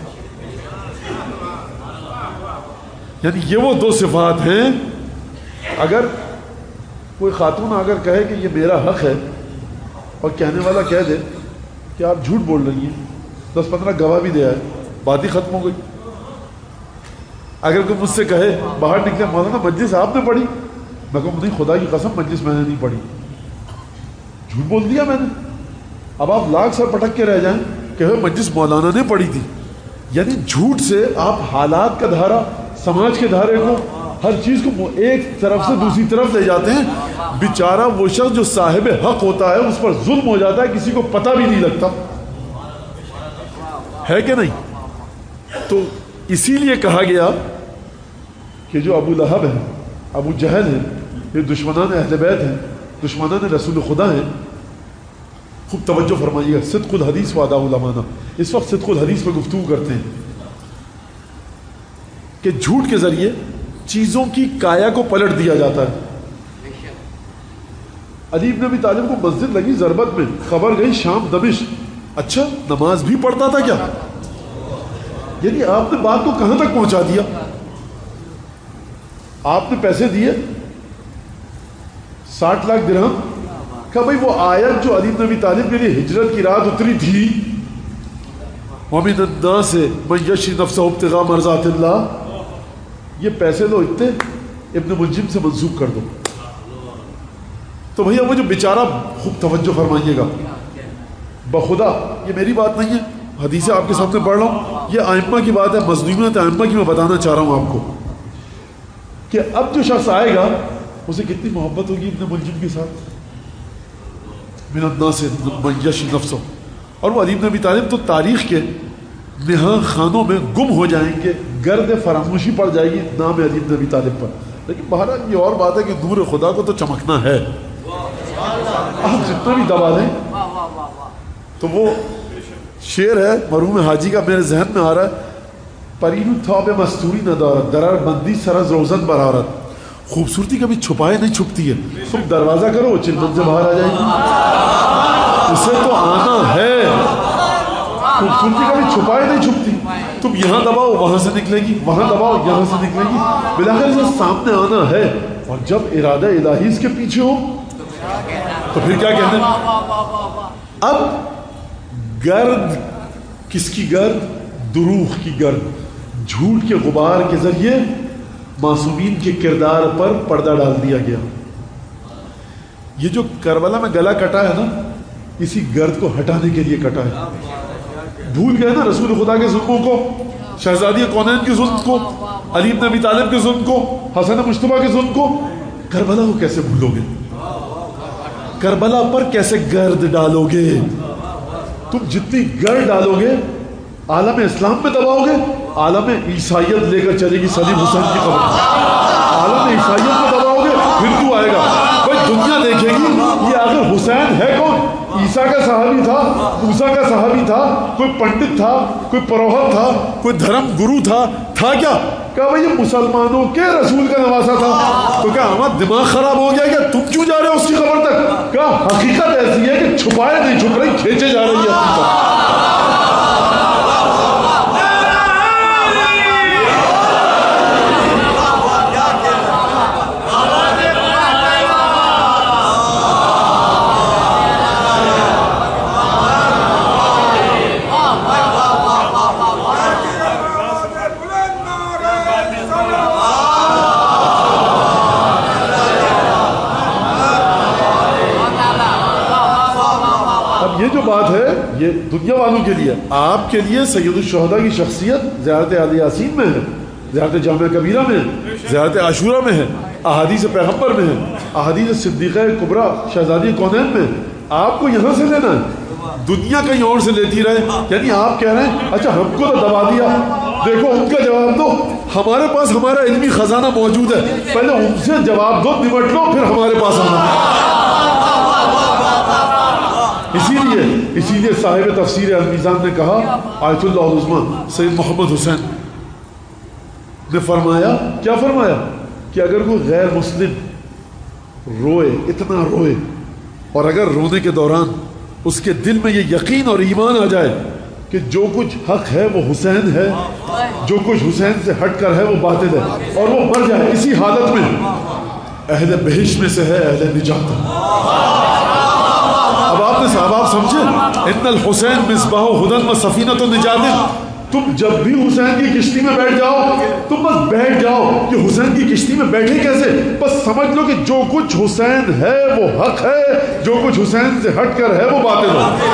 Speaker 1: یعنی یہ وہ 2 صفات ہیں، اگر کوئی خاتون اگر کہے کہ یہ میرا حق ہے، اور کہنے والا کہہ دے کہ آپ جھوٹ بول رہی ہیں، 10-15 گواہ بھی دیا ہے، بات ہی ختم ہو گئی۔ اگر کوئی مجھ سے کہے باہر نکلے، مولانا مجلس آپ نے پڑھی، میں کہوں نہیں خدا کی قسم مجلس میں نے نہیں پڑھی، جھوٹ بول دیا میں نے۔ اب آپ لاکھ سر پٹک کے رہ جائیں کہ مجلس مولانا نے پڑھی تھی، یعنی جھوٹ سے آپ حالات کا دھارا، سماج کے دھارے کو، ہر چیز کو ایک طرف سے دوسری طرف لے جاتے ہیں۔ بیچارہ وہ شخص جو صاحب حق ہوتا ہے اس پر ظلم ہو جاتا ہے، کسی کو پتہ بھی نہیں لگتا، ہے کہ نہیں؟ تو اسی لیے کہا گیا کہ جو ابو لہب ہے، ابو جہل ہے، یہ دشمنان اہل بیت ہیں، دشمنان رسول خدا ہیں، خوب توجہ فرمائیے گا، صدق الحدیث وعدہ الامانہ. اس وقت صدق الحدیث پہ گفتگو کرتے ہیں کہ جھوٹ کے ذریعے چیزوں کی کایا کو پلٹ دیا جاتا ہے. علی ابن ابی طالب کو مسجد لگی ضربت میں، خبر گئی شام دمشق. اچھا نماز بھی پڑھتا تھا کیا؟ یعنی آپ نے بات کو کہاں تک پہنچا دیا؟ آپ نے پیسے دیے 60 لاکھ درہم، کہا بھائی وہ آیت جو علی بن ابی طالب کے لیے ہجرت کی رات اتری تھی، وَمِنَ النَّاسِ مَن يَشْرِي نَفْسَهُ ابْتِغَاءَ مَرْضَاتِ اللَّهِ، یہ پیسے لو اتنے ابن ملجم سے منسوخ کر دو. تو بھیا وہ جو بیچارہ، خوب توجہ فرمائیے گا، بخدا یہ میری بات نہیں ہے، حدیثیں آپ کے سامنے پڑھ رہا ہوں، یہ ائمہ کی بات ہے، مظلومیت ائمہ کی میں بتانا چاہ رہا ہوں آپ کو کہ اب جو شخص آئے گا اسے کتنی محبت ہوگی ابن ملجم کے ساتھ. من الناس من یشری نفسہ، اور وہ علی بن ابی طالب تو تاریخ کے نہاں خانوں میں گم ہو جائیں گے، گرد فراموشی پڑ جائے گی نام علی بن ابی طالب پر. لیکن بہرحال یہ اور بات ہے کہ نور خدا کو تو چمکنا ہے، آپ جتنا بھی دبا دیں. تو وہ شعر ہے مرحوم حاجی کا میرے ذہن میں آ رہا ہے، پرینو تھاب مستوری ندارت درار بندی سرز روزن برارت. خوبصورتی کبھی چھپائے نہیں چھپتی ہے، تم دروازہ کرو چلمن سے باہر آ جائے گی، اسے تو آنا ہے. خوبصورتی کبھی چھپائے نہیں چھپتی، تم یہاں دباؤ وہاں سے نکلے گی، وہاں دباؤ یہاں سے نکلے گی، بلاخر اسے سامنے آنا ہے. اور جب ارادہ الہی اس کے پیچھے ہو تو پھر کیا کہتے ہیں. اب گرد کس کی گرد؟ دروغ کی گرد، جھوٹ کے غبار کے ذریعے معصومین کے کردار پر پردہ ڈال دیا گیا. یہ جو کربلا میں گلا کٹا ہے نا، اسی گرد کو ہٹانے کے لیے کٹا ہے. بھول گئے نا رسول خدا کے ظلموں کو، شہزادی کونین کے ظلم کو، علی بن ابی طالب کے ظلم کو، حسن مجتبیٰ کے ظلم کو. کربلا کو کیسے بھولو گے؟ کربلا پر کیسے گرد ڈالو گے؟ تم جتنی گرد ڈالو گے عالم اسلام میں دباؤ گے، عالم عیسائیت لے کر چلے گی سلیم حسین کی خبر. عالم عیسائیت میں دباؤ گے پھر تو آئے گا. بھائی دنیا دیکھے گی یہ آخر حسین ہے کون؟ عیسیٰ کا صحابی تھا، موسیٰ کا صحابی تھا، کوئی پنڈت تھا، کوئی پروہت تھا، کوئی دھرم گرو تھا کیا؟ کہا بھائی یہ مسلمانوں کے رسول کا نواسا تھا. تو کیا ہمارا دماغ خراب ہو گیا کہ تم کیوں جا رہے ہو اس کی خبر تک؟ کہا حقیقت ایسی ہے کہ چھپائے نہیں چھپ رہی، کھینچے جا رہی ہے حقیقت. یہ جو بات ہے یہ دنیا والوں کے لیے، آپ کے لیے سید الشہداء کی شخصیت زیارت آل یاسین میں ہے، زیارت جامعہ کبیرہ میں ہے، زیارت عاشورہ میں ہے، احادیث پیغمبر میں ہے، احادیث صدیقہ کبریٰ شہزادی کونین میں ہے. آپ کو یہاں سے لینا ہے، دنیا کہیں اور سے لیتی رہے. یعنی آپ کہہ رہے ہیں اچھا ہم کو تو دبا دیا، دیکھو ان کا جواب دو، ہمارے پاس ہمارا علمی خزانہ موجود ہے، پہلے ان سے جواب دو، نمٹ لو، پھر ہمارے پاس آنا. اسی لیے صاحب تفسیر المیزان نے کہا، آیت اللہ العظمیٰ سید محمد حسین نے فرمایا، کیا فرمایا کہ اگر کوئی غیر مسلم روئے، اتنا روئے، اور اگر رونے کے دوران اس کے دل میں یہ یقین اور ایمان آ جائے کہ جو کچھ حق ہے وہ حسین ہے، جو کچھ حسین سے ہٹ کر ہے وہ باطل ہے، اور وہ مر جائے اسی حالت میں، اہل بہشت میں سے ہے، اہل نجات ہے. اب آپ سمجھے، ان الحسین مصباح ہدن و سفینۃ النجات. تم جب بھی حسین کی کشتی میں بیٹھ جاؤ، تم بس بیٹھ جاؤ کہ حسین کی کشتی میں بیٹھے کیسے، بس سمجھ لو کہ جو کچھ حسین ہے وہ حق ہے، جو کچھ حسین سے ہٹ کر ہے وہ باطل ہے.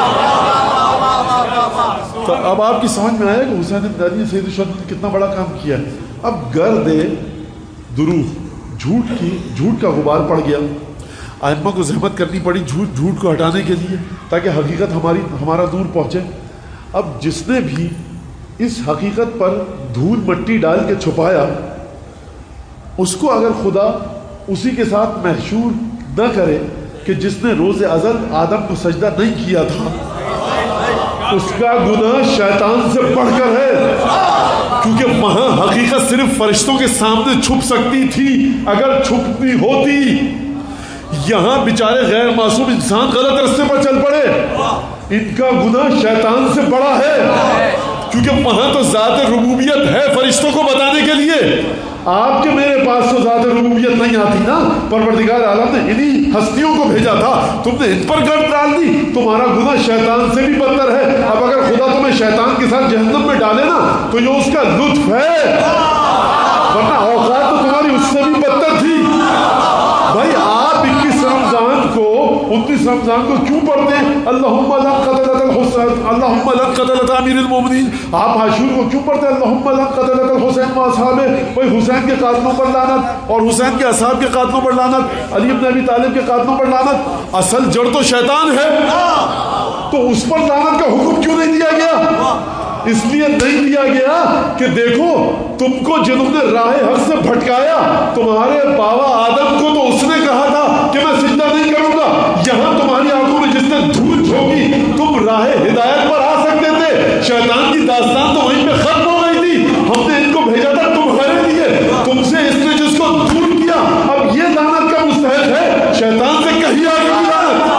Speaker 1: تو اب آپ کی سمجھ میں آیا کہ حسین بن علی سید الشہداء نے کتنا بڑا کام کیا ہے. اب گرد دروغ، جھوٹ کا غبار پڑ گیا. ائمہ کو زحمت کرنی پڑی جھوٹ کو ہٹانے کے لیے تاکہ حقیقت ہمارا دور پہنچے. اب جس نے بھی اس حقیقت پر دھول مٹی ڈال کے چھپایا، اس کو اگر خدا اسی کے ساتھ محشور نہ کرے کہ جس نے روز ازل آدم کو سجدہ نہیں کیا تھا اس کا گناہ شیطان سے بڑھ کر ہے، کیونکہ وہاں حقیقت صرف فرشتوں کے سامنے چھپ سکتی تھی اگر چھپتی ہوتی، یہاں بیچارے غیر معصوم انسان غلط راستے پر چل پڑے، ان کا گناہ شیطان سے بڑا ہے، کیونکہ وہاں تو ذات ربوبیت ہے فرشتوں کو بتانے کے لیے، آپ کے میرے پاس تو ذات ربوبیت نہیں آتی نا، پروردگار عالم نے انہی ہستیوں کو بھیجا تھا، تم نے ان پر گرد ڈال دی، تمہارا گناہ شیطان سے بھی بدتر ہے، اب اگر خدا تمہیں شیطان کے ساتھ جہنم میں ڈالے نا تو یہ اس کا لطف ہے، ورنہ اوقات تو تمہاری اس سے بھی بدتر تھی۔ بھائی آپ 21 رمضان کو کیوں پڑھتے ہیں اللہم لن قتلت الحسین، اللہم لن قتلت امیر المومنین؟ آپ عاشور کو کیوں پڑھتے ہیں اللہم لن قتلت الحسین و اصحابہ؟ کوئی حسین کے قاتلوں پر لعنت اور حسین کے اصحاب کے قاتلوں پر لعنت، علی بن ابی طالب کے قاتلوں پر لعنت، اصل جڑ تو شیطان ہے، تو اس پر لعنت کا حکم کیوں نہیں دیا گیا؟ اس لیے نہیں دیا گیا کہ دیکھو تم کو جنہوں نے راہ حق سے بھٹکایا، تمہارے بابا آدم کو تو اس نے کہا تھا کہ میں سجدہ نہیں کروں گا، یہاں تمہاری آنکھوں میں جس نے دھول جھونکی تم راہ ہدایت پر آ سکتے تھے، شیطان کی داستان تو وہیں پہ ختم ہو گئی تھی، ہم نے ان کو بھیجا تھا تمہارے لیے، تم سے اس نے جس کو دور کیا اب یہ لعنت کا مستحق ہے، شیطان سے کہیں آگے کی لعنت۔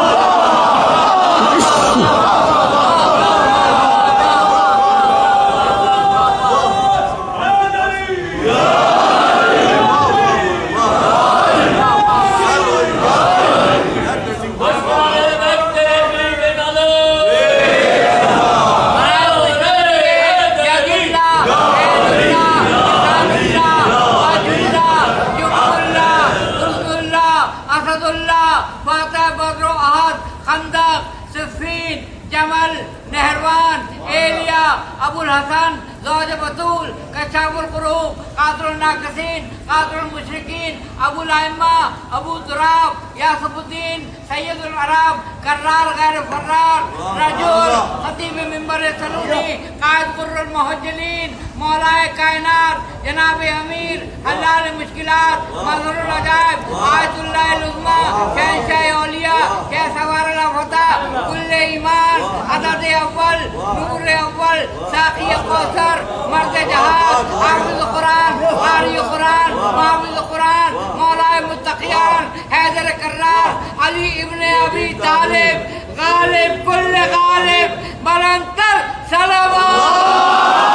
Speaker 2: ابو الحسن زوج بطول کشاف القروب قاتل الناقصین قاتل المشرکین ابو الائمہ ابو تراب یاسف الدین سید العرب کرار غیر فرار رجل خطیب منبر سلونی قائد قر المحجلین مولائے کائنات جناب امیر حلال مشکلات مظہر العجائب آیت اللہ العظمیٰ شہنشاہ اولیاء شہ سوار الفتح کل ایمان عدد اول نور اول ساقی کوثر مرد جہاد حافظ قرآن قاری قرآن محافظ قرآن مولائے متقیان حیدر کرار علی ابن ابی طالب غالب کل غالب بلندتر صلوات۔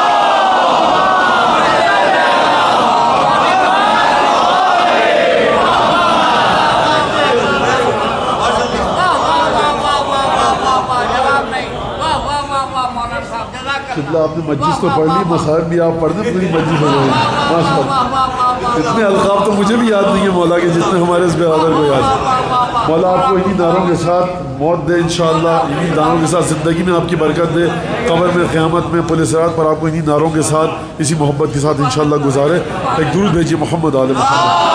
Speaker 1: آپ نے مجلس تو پڑھ لی، مصائب بھی آپ پڑھ دیں، پوری مجلس ہو جائے ماشاء اللہ۔ اتنے القاب تو مجھے بھی یاد نہیں ہے مولا کے جتنے ہمارے اس برادر کو یاد ہے۔ مولا آپ کو انہی نعروں کے ساتھ موت دے انشاءاللہ، انہی نعروں کے ساتھ زندگی میں آپ کی برکت دے، قبر میں قیامت میں پل صراط پر آپ کو انہی نعروں کے ساتھ اسی محبت کے ساتھ انشاءاللہ گزارے۔ ایک درود بھیجیے محمد آل محمد۔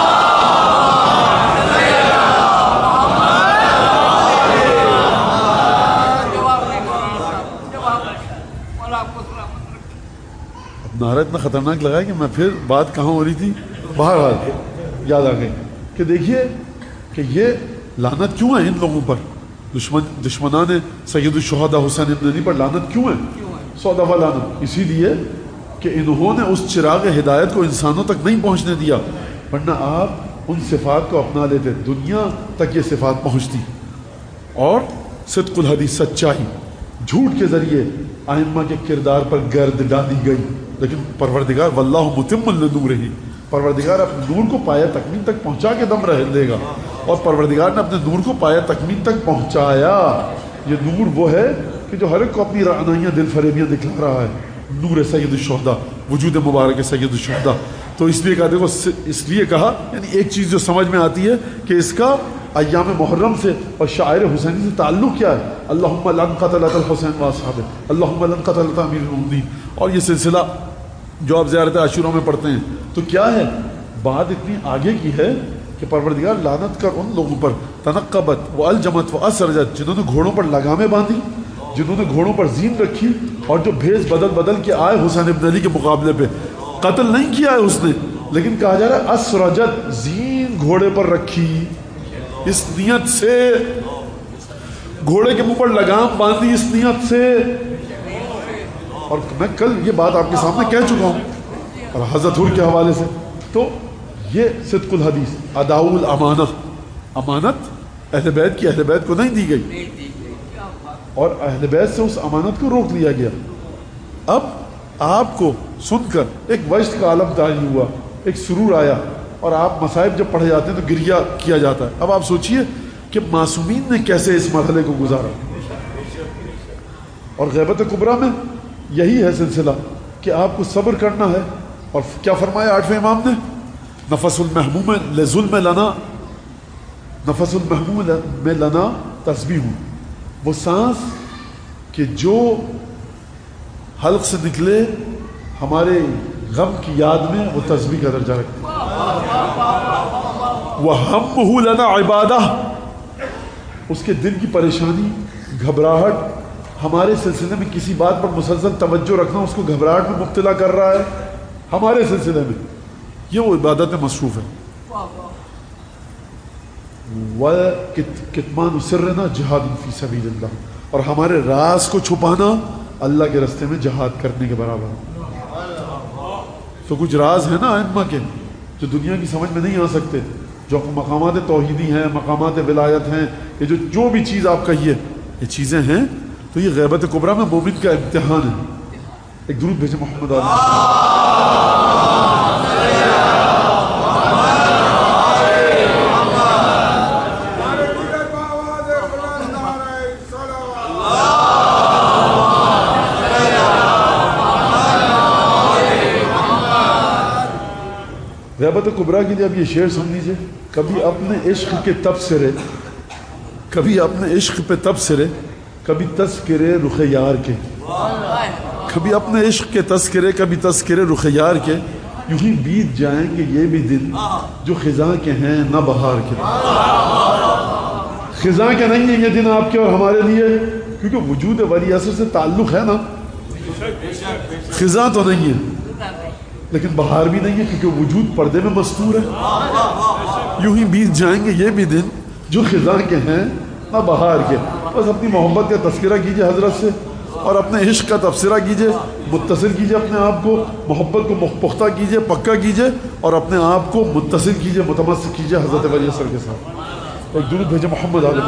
Speaker 1: نعرہ اتنا خطرناک لگا کہ میں پھر بات کہاں ہو رہی تھی، باہر یاد آ گئی کہ دیکھیے کہ یہ لعنت کیوں ہے ان لوگوں پر، دشمنان سید الشہداء حسین ابن علی پر لعنت کیوں ہے 100 دفعہ لعنت؟ اسی لیے کہ انہوں نے اس چراغ ہدایت کو انسانوں تک نہیں پہنچنے دیا، ورنہ آپ ان صفات کو اپنا لیتے، دنیا تک یہ صفات پہنچتی، اور صدق الحدیث سچائی، جھوٹ کے ذریعے ائمہ کے کردار پر گرد ڈالی گئی، لیکن پروردگار واللہ متم لنورہ، پروردگار اپنے نور کو پایا تکمیل تک پہنچا کے دم رہ دے گا، اور پروردگار نے اپنے نور کو پایا تکمیل تک پہنچایا۔ یہ نور وہ ہے کہ جو ہر ایک کو اپنی رعنائیاں دل فریبیاں دکھلا رہا ہے، نور سید الشہداء، وجود مبارک سید الشہداء۔ تو اس لیے کہا دیکھو، اس لیے کہا یعنی ایک چیز جو سمجھ میں آتی ہے کہ اس کا ایام محرم سے اور شاعر حسینی سے تعلق کیا ہے، اللہم لن قتلت الحسین و اصحابہ، اللہم لن قتلت امیر المؤمنین، اور یہ سلسلہ جو آپ زیارت عاشورہ میں پڑھتے ہیں، تو کیا ہے بات اتنی آگے کی ہے کہ پروردگار لعنت کر ان لوگوں پر تنقبت و الجمت و اسرجت، جنہوں نے گھوڑوں پر لگامیں باندھی، جنہوں نے گھوڑوں پر زین رکھی، اور جو بھیس بدل بدل کے آئے حسین ابن علی کے مقابلے پہ، قتل نہیں کیا ہے اس نے، لیکن کہا جا رہا ہے اسرجت، زین گھوڑے پر رکھی، اس نیت سے گھوڑے کے منہ پر لگام باندھی اس نیت سے. اور میں کل یہ بات آپ کے سامنے کہہ چکا ہوں اور حضرت حر کے حوالے سے. تو یہ صدق الحدیث اداء الامانہ, امانت اہل بیت کی اہل بیت کو نہیں دی گئی اور اہل بیت سے اس امانت کو روک لیا گیا. اب آپ کو سن کر ایک وجد کا عالم طاری ہوا, ایک سرور آیا اور آپ مصائب جب پڑھے جاتے ہیں تو گریہ کیا جاتا ہے. اب آپ سوچئے کہ معصومین نے کیسے اس مرحلے کو گزارا. اور غیبت کبریٰ میں یہی ہے سلسلہ کہ آپ کو صبر کرنا ہے. اور کیا فرمایا آٹھویں امام نے, نفس المحموم لظلم لنا, نفس المحموم میں لنا تسبیح, وہ سانس کہ جو حلق سے نکلے ہمارے غم کی یاد میں وہ تسبیح کا درجہ رکھتے. وَهَمُّهُ لَنَا عِبَادَةٌ, اس کے دل کی پریشانی گھبراہٹ ہمارے سلسلے میں کسی بات پر مسلسل توجہ رکھنا اس کو گھبراہٹ میں مبتلا کر رہا ہے ہمارے سلسلے میں, یہ وہ عبادت مصروف ہے. وَكِتْمَانُ سِرِّنَا جِهَادٌ فِي سَبِيلِ اللَّهِ, اور ہمارے راز کو چھپانا اللہ کے راستے میں جہاد کرنے کے برابر. تو کچھ راز ہیں نا ائمہ کے جو دنیا کی سمجھ میں نہیں آ سکتے, جو مقامات توحیدی ہیں, مقامات ولایت ہیں, یہ جو بھی چیز آپ کہیے یہ چیزیں ہیں. تو یہ غیبت کبریٰ میں مومن کا امتحان ہے. ایک درود بھیجے محمد علیہ. غیبت کبریٰ کے لیے اب یہ شعر سن لیجیے. کبھی اپنے عشق کے تبصرے, کبھی اپنے عشق پہ تبصرے, کبھی تذکرے رخ یار کے, کبھی اپنے عشق کے تذکرے, کبھی تذکرے رخ یار کے, یوں ہی بیت جائیں گے یہ بھی دن جو خزاں کے ہیں نہ بہار کے. خزاں کے نہیں ہیں یہ دن آپ کے اور ہمارے لیے, کیونکہ وجود ولی اثر سے تعلق ہے نا. خزاں تو نہیں ہے لیکن بہار بھی نہیں ہے کیونکہ وجود پردے میں مستور ہے. یوں ہی بیت جائیں گے یہ بھی دن جو خزاں کے ہیں نہ بہار کے. بس اپنی محبت کا تذکرہ کیجئے حضرت سے اور اپنے عشق کا تبصرہ کیجئے, متصل کیجئے اپنے آپ کو, محبت کو پختہ کیجئے, پکا کیجئے اور اپنے آپ کو متصل کیجئے, متمسک کیجئے حضرت ولی اثر کے ساتھ. ایک درود بھیجے محمد علیہ.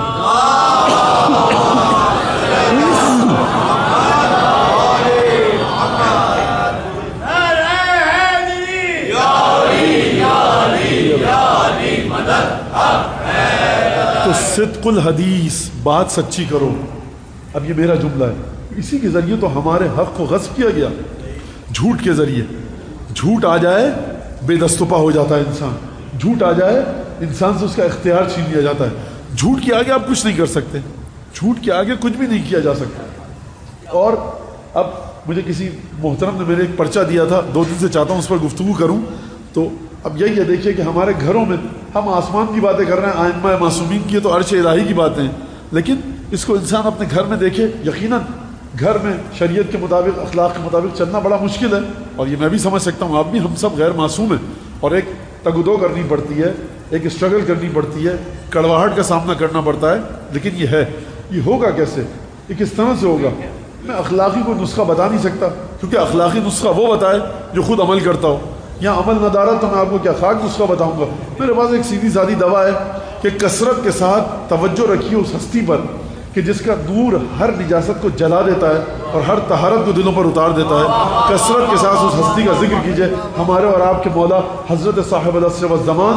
Speaker 1: تو صدق الحدیث, بات سچی کرو. اب یہ میرا جملہ ہے, اسی کے ذریعے تو ہمارے حق کو غصب کیا گیا. جھوٹ کے ذریعے, جھوٹ آ جائے بے دست و پا ہو جاتا ہے انسان, جھوٹ آ جائے انسان سے اس کا اختیار چھین لیا جاتا ہے. جھوٹ کے آگے آپ کچھ نہیں کر سکتے, جھوٹ کے آگے کچھ بھی نہیں کیا جا سکتا. اور اب مجھے کسی محترم نے میرے ایک پرچہ دیا تھا, 2 دن سے چاہتا ہوں اس پر گفتگو کروں. تو اب یہی ہے, دیکھیے کہ ہمارے گھروں میں ہم آسمان کی باتیں کر رہے ہیں, ائمہ معصومین کی, تو عرش الہی کی باتیں ہیں, لیکن اس کو انسان اپنے گھر میں دیکھے. یقیناً گھر میں شریعت کے مطابق, اخلاق کے مطابق چلنا بڑا مشکل ہے, اور یہ میں بھی سمجھ سکتا ہوں, آپ بھی, ہم سب غیر معصوم ہیں, اور ایک تگ و دو کرنی پڑتی ہے, ایک اسٹرگل کرنی پڑتی ہے, کڑواہٹ کا سامنا کرنا پڑتا ہے. لیکن یہ ہے, یہ ہوگا کیسے, یہ کس طرح سے ہوگا. میں اخلاقی کوئی نسخہ بتا نہیں سکتا, کیونکہ اخلاقی نسخہ وہ بتائے جو خود عمل کرتا ہو. یا عمل نہ دارا تو میں آپ کو کیا خاک نسخہ بتاؤں گا. میرے پاس ایک سیدھی سادی دوا ہے کہ کثرت کے ساتھ توجہ رکھیے اس ہستی پر کہ جس کا نور ہر نجاست کو جلا دیتا ہے اور ہر طہارت کو دلوں پر اتار دیتا ہے. کثرت کے ساتھ اس ہستی کا ذکر کیجئے, ہمارے اور آپ کے مولا حضرت صاحب العصر والزمان.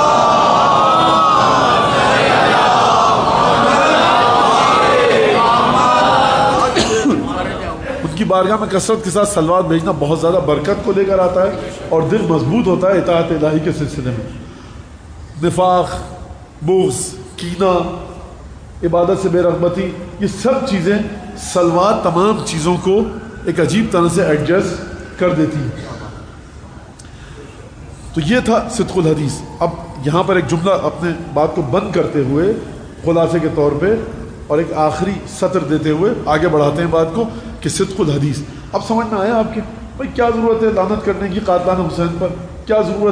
Speaker 1: ان کی بارگاہ میں کثرت کے ساتھ صلوات بھیجنا بہت زیادہ برکت کو لے کر آتا ہے اور دل مضبوط ہوتا ہے اطاعت الہی کے سلسلے میں. نفاق, بغض, کینہ, عبادت سے بے رغبتی, یہ سب چیزیں صلوات تمام چیزوں کو ایک عجیب طرح سے ایڈجسٹ کر دیتی ہیں. تو یہ تھا صدق الحدیث. اب یہاں پر ایک جملہ اپنے بات کو بند کرتے ہوئے خلاصے کے طور پہ اور ایک آخری سطر دیتے ہوئے آگے بڑھاتے ہیں بات کو کہ صدق الحدیث. اب سمجھ میں آیا آپ کے بھائی کیا ضرورت ہے لعنت کرنے کی قاتلان حسین پر, کیا ضرورت ہے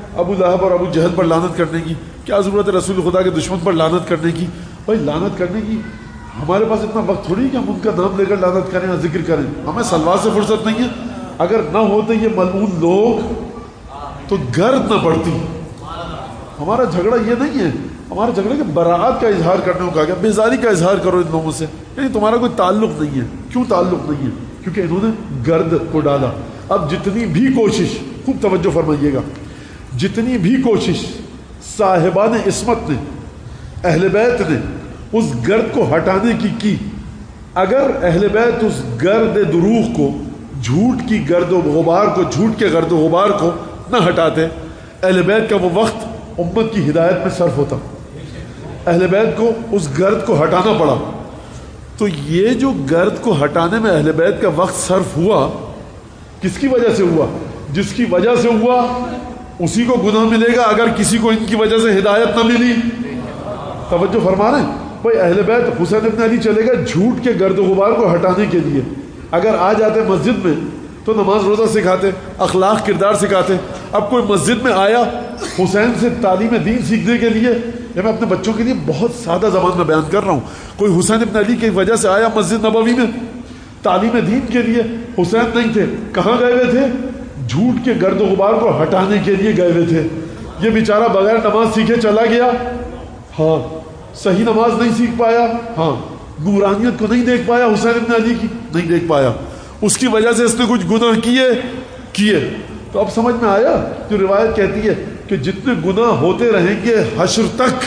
Speaker 1: ابو لہب اور ابو جہل پر لعنت کرنے کی؟ کیا ضرورت ہے رسول خدا کے دشمن پر لعنت کرنے کی؟ بھائی لعنت کرنے کی ہمارے پاس اتنا وقت تھوڑی کہ ہم ان کا نام لے کر لعنت کریں یا ذکر کریں. ہمیں سلوات سے فرصت نہیں ہے. اگر نہ ہوتے یہ ملعون لوگ تو گرد نہ پڑتی. ہمارا جھگڑا یہ نہیں ہے. ہمارا جھگڑا کہ براعت کا اظہار کرنے کو کہا گیا. بیزاری کا اظہار کرو ان لوگوں سے. یعنی تمہارا کوئی تعلق نہیں ہے. کیوں تعلق نہیں ہے؟ کیونکہ انہوں نے گرد کو ڈالا. اب جتنی بھی کوشش، خوب توجہ فرمائیے گا، جتنی بھی کوشش صاحبان عصمت نے، اہل بیت نے اس گرد کو ہٹانے کی، اگر اہل بیت اس گرد دروغ کو، جھوٹ کی گرد و غبار کو، جھوٹ کے گرد و غبار کو نہ ہٹاتے، اہل بیت کا وہ وقت امت کی ہدایت میں صرف ہوتا. اہل بیت کو اس گرد کو ہٹانا پڑا. تو یہ جو گرد کو ہٹانے میں اہل بیت کا وقت صرف ہوا، کس کی وجہ سے ہوا؟ جس کی وجہ سے ہوا اسی کو گناہ ملے گا اگر کسی کو ان کی وجہ سے ہدایت نہ ملی. توجہ فرما رہے ہیں بھائی. اہل بیت حسین ابن علی چلے گئے جھوٹ کے گرد و غبار کو ہٹانے کے لیے. اگر آ جاتے مسجد میں تو نماز روزہ سکھاتے، اخلاق کردار سکھاتے. اب کوئی مسجد میں آیا حسین سے تعلیم دین سیکھنے کے لیے، یہ میں اپنے بچوں کے لیے بہت سادہ زبان میں بیان کر رہا ہوں، کوئی حسین ابن علی کی وجہ سے آیا مسجد نبوی میں تعلیم دین کے لیے، حسین نہیں تھے، کہاں گئے ہوئے تھے؟ جھوٹ کے گرد و غبار کو ہٹانے کے لیے گئے ہوئے تھے. یہ بیچارہ بغیر نماز سیکھے چلا گیا، ہاں صحیح نماز نہیں سیکھ پایا، ہاں نورانیت کو نہیں دیکھ پایا، حسین ابن علی کی نہیں دیکھ پایا، اس کی وجہ سے اس نے کچھ گناہ کیے. تو اب سمجھ میں آیا جو روایت کہتی ہے کہ جتنے گناہ ہوتے رہیں گے حشر تک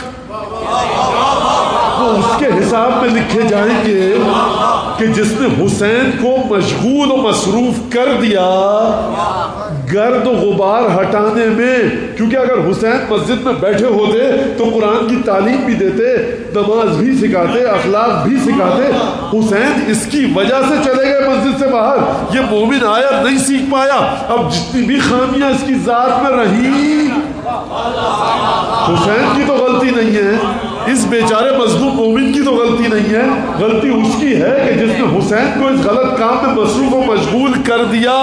Speaker 1: وہ اس کے حساب میں لکھے جائیں گے کہ جس نے حسین کو مشغول و مصروف کر دیا گرد و غبار ہٹانے میں. کیونکہ اگر حسین مسجد میں بیٹھے ہوتے تو قرآن کی تعلیم بھی دیتے، نماز بھی سکھاتے، اخلاق بھی سکھاتے. حسین اس کی وجہ سے چلے گئے مسجد سے باہر. یہ مومن آیا نہیں سیکھ پایا. اب جتنی بھی خامیاں اس کی ذات میں رہی، حسین کی تو غلطی نہیں ہے، اس بیچارے مظلوم مومن کی تو غلطی نہیں ہے. غلطی اس کی ہے کہ جس نے حسین کو اس غلط کام میں مصروف و مشغول کر دیا.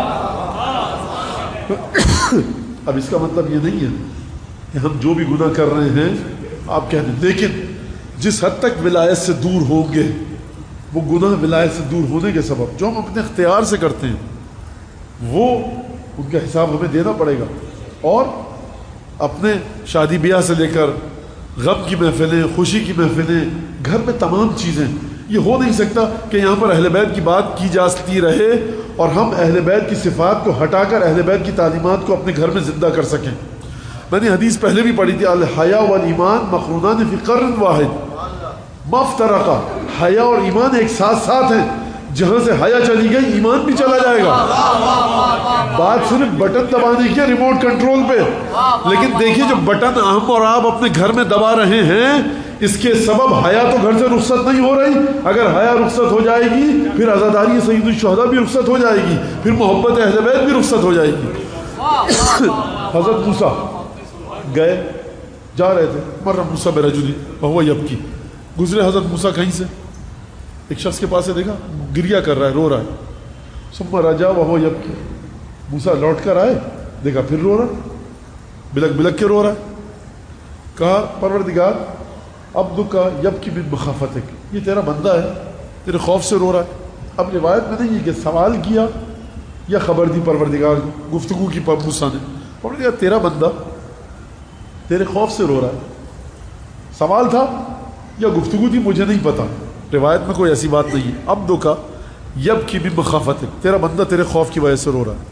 Speaker 1: اب اس کا مطلب یہ نہیں ہے کہ ہم جو بھی گناہ کر رہے ہیں آپ کہہ دیں، لیکن جس حد تک ولایت سے دور ہوں گے وہ گناہ ولایت سے دور ہونے کے سبب جو ہم اپنے اختیار سے کرتے ہیں وہ ان کا حساب ہمیں دینا پڑے گا. اور اپنے شادی بیاہ سے لے کر غم کی محفلیں، خوشی کی محفلیں، گھر میں تمام چیزیں، یہ ہو نہیں سکتا کہ یہاں پر اہل بیت کی بات کی جاتی رہے اور ہم اہل بیت کی صفات کو ہٹا کر اہل بیت کی تعلیمات کو اپنے گھر میں زندہ کر سکیں. میں نے حدیث پہلے بھی پڑھی تھی، الحیا والایمان مقرونان فی قرن واحد ما افترقا. حیا اور ایمان ایک ساتھ ہیں. جہاں سے حیا چلی گئی ایمان بھی چلا جائے گا. بات صرف بٹن دبانے کی ہے ریموٹ کنٹرول پہ، لیکن دیکھیے جو بٹن ہم اور آپ اپنے گھر میں دبا رہے ہیں اس کے سبب حیا تو گھر سے رخصت نہیں ہو رہی. اگر حیا رخصت ہو جائے گی پھر عزاداری سید الشہداء بھی رخصت ہو جائے گی، پھر محبت اہل بیت بھی رخصت ہو جائے گی. حضرت موسیٰ گئے جا رہے تھے، مر موسیٰ برجل وہو یبکی، گزرے حضرت موسیٰ کہیں سے، ایک شخص کے پاس سے دیکھا گریا کر رہا ہے، رو رہا ہے. ثم رجع وہو یبکی، موسیٰ لوٹ کر آئے دیکھا پھر رو رہا، بلک بلک کے رو رہا ہے. کہا پروردگار عبدک یبکی من مخافتک، یہ تیرا بندہ ہے تیرے خوف سے رو رہا ہے. اب روایت میں نہیں ہے کہ سوال کیا یا خبر دی پروردگار کو، گفتگو کی موسیٰ نے، پروردگار تیرا بندہ تیرے خوف سے رو رہا ہے. سوال تھا یا گفتگو تھی مجھے نہیں پتا، روایت میں کوئی ایسی بات نہیں ہے. عبدک یبکی من مخافتک، تیرا بندہ تیرے خوف کی وجہ سے رو رہا ہے.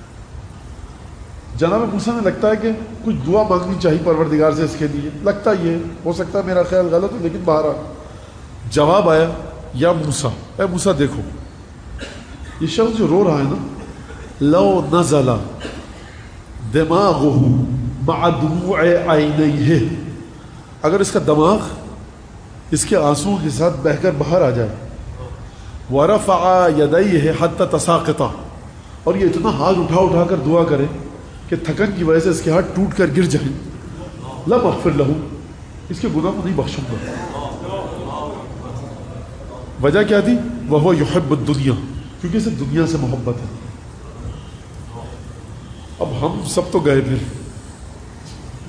Speaker 1: جناب موسیٰ نے لگتا ہے کہ کچھ دعا مانگنی چاہیے پروردگار سے اس کے لیے، لگتا یہ ہو سکتا ہے میرا خیال غلط ہو، لیکن بہرحال جواب آیا یا موسیٰ، اے موسیٰ دیکھو یہ شخص جو رو رہا ہے نا، لو نزل دماغہ مع دموع عینیہ، اگر اس کا دماغ اس کے آنسوں کے ساتھ بہہ کر باہر آ جائے، ورفع یدیہ حتی تساقطا، اور یہ اتنا ہاتھ اٹھا کر دعا کرے کہ تھکن کی وجہ سے اس کے ہاتھ ٹوٹ کر گر جائیں، لم اغفر لہ، اس کے گناہ کو نہیں بخشوں گا. وجہ کیا تھی؟ وہو یحب الدنیا، کیونکہ اسے دنیا سے محبت ہے. اب ہم سب تو گئے پھر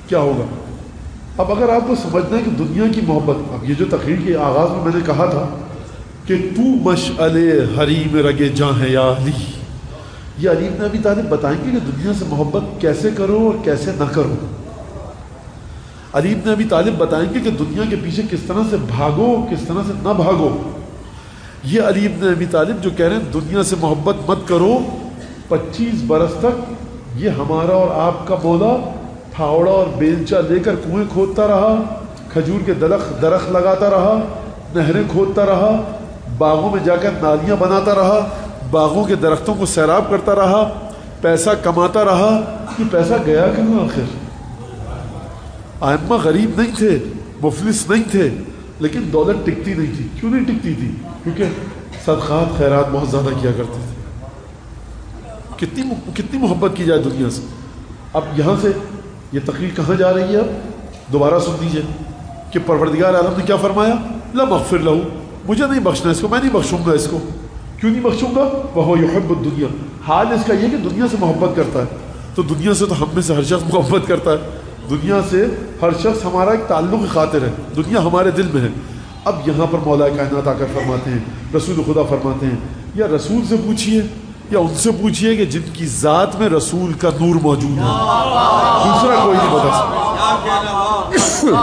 Speaker 1: کیا ہوگا؟ اب اگر آپ کو سمجھنا ہے کہ دنیا کی محبت، اب یہ جو تقریر کے آغاز میں نے کہا تھا کہ تو مشعل حریم رگ جاں ہے یا علی، یہ علی بن ابی طالب بتائیں گے کہ دنیا سے محبت کیسے کرو اور کیسے نہ کرو. علی بن ابی طالب بتائیں گے کہ دنیا کے پیچھے کس طرح سے بھاگو، کس طرح سے نہ بھاگو. یہ علی بن ابی طالب جو کہہ رہے ہیں دنیا سے محبت مت کرو، 25 برس تک یہ ہمارا اور آپ کا مولا پھاوڑا اور بیلچا لے کر کنویں کھودتا رہا، کھجور کے درخت لگاتا رہا، نہریں کھودتا رہا، باغوں میں جا کر نالیاں بناتا رہا، باغوں کے درختوں کو سیراب کرتا رہا، پیسہ کماتا رہا. یہ پیسہ گیا کہاں آخر؟ ائمہ غریب نہیں تھے، مفلس نہیں تھے، لیکن دولت ٹکتی نہیں تھی. کیوں نہیں ٹکتی تھی؟ کیونکہ صدقات خیرات بہت زیادہ کیا کرتے تھے. کتنی محبت کی جائے دنیا سے. اب یہاں سے یہ تقریر کہاں جا رہی ہے؟ اب دوبارہ سن دیجئے کہ پروردگار عالم نے کیا فرمایا؟ لم اغفر لہ، مجھے نہیں بخشنا اس کو، میں نہیں بخشوں گا اس کو. کیوں نہیں بخشوں گا؟ وہو یحب الدنیا، حال اس کا یہ کہ دنیا سے محبت کرتا ہے. تو دنیا سے تو ہم میں سے ہر شخص محبت کرتا ہے، دنیا سے ہر شخص ہمارا ایک تعلق خاطر ہے، دنیا ہمارے دل میں ہے. اب یہاں پر مولا کائنات آ کر فرماتے ہیں، رسول خدا فرماتے ہیں، یا رسول سے پوچھیے یا ان سے پوچھیے کہ جن کی ذات میں رسول کا نور موجود ہے، دوسرا کوئی نہیں بتا سکتا.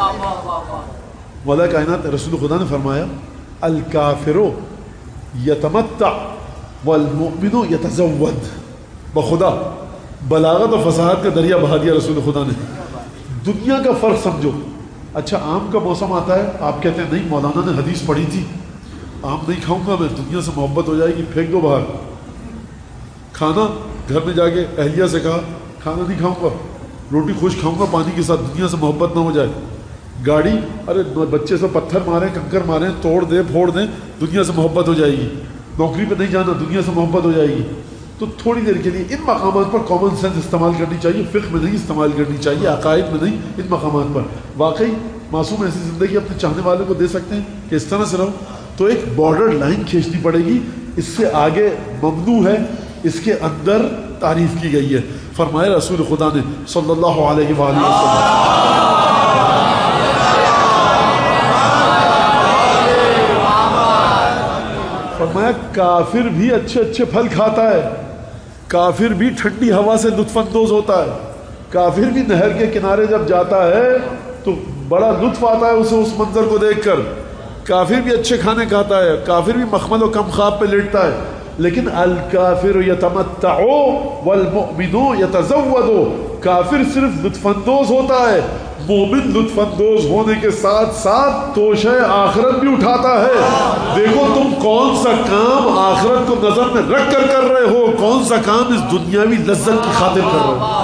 Speaker 1: مولا کائنات رسول خدا نے فرمایا الکافر یتمتع والمؤمن یتزود. بخدا بلاغت و فصاحت کا دریا بہا دیا رسول خدا نے. دنیا کا فرق سمجھو. اچھا آم کا موسم آتا ہے، آپ کہتے ہیں نہیں مولانا نے حدیث پڑھی تھی، آم نہیں کھاؤں گا میں، دنیا سے محبت ہو جائے گی، پھینک دو باہر. کھانا گھر میں جا کے اہلیہ سے کہا کھانا نہیں کھاؤں گا، روٹی خوش کھاؤں گا پانی کے ساتھ، دنیا سے محبت نہ ہو جائے. گاڑی ارے بچے سے پتھر ماریں کنکر ماریں توڑ دیں پھوڑ دیں، دنیا سے محبت ہو جائے گی. نوکری پہ نہیں جانا، دنیا سے محبت ہو جائے گی. تو تھوڑی دیر کے لیے ان مقامات پر کامن سینس استعمال کرنی چاہیے، فقہ میں نہیں استعمال کرنی چاہیے، عقائد میں نہیں، ان مقامات پر. واقعی معصوم ایسی زندگی اپنے چاہنے والے کو دے سکتے ہیں کہ اس طرح سے رہو، تو ایک بارڈر لائن کھینچنی پڑے گی. اس سے آگے ممنوع ہے، اس کے اندر تعریف کی گئی ہے. فرمایا رسول خدا نے صلی اللہ علیہ وآلہ وسلم، فرمایا کافر بھی اچھے اچھے پھل کھاتا ہے، کافر بھی ٹھنڈی ہوا سے لطف اندوز ہوتا ہے، کافر بھی نہر کے کنارے جب جاتا ہے تو بڑا لطف آتا ہے اسے اس منظر کو دیکھ کر. کافر بھی اچھے کھانے کھاتا ہے، کافر بھی مخمل و کم خواب پہ لیٹتا ہے. لیکن الکافر یتمتع والمؤمن یتزود، کافر صرف لطف اندوز ہوتا ہے، مومن لطف اندوز ہونے کے ساتھ ساتھ توشہ آخرت بھی اٹھاتا ہے. دیکھو تم کون سا کام آخرت کو نظر میں رکھ کر کر رہے ہو، کون سا کام اس دنیاوی لذت کی خاطر کر رہے ہو.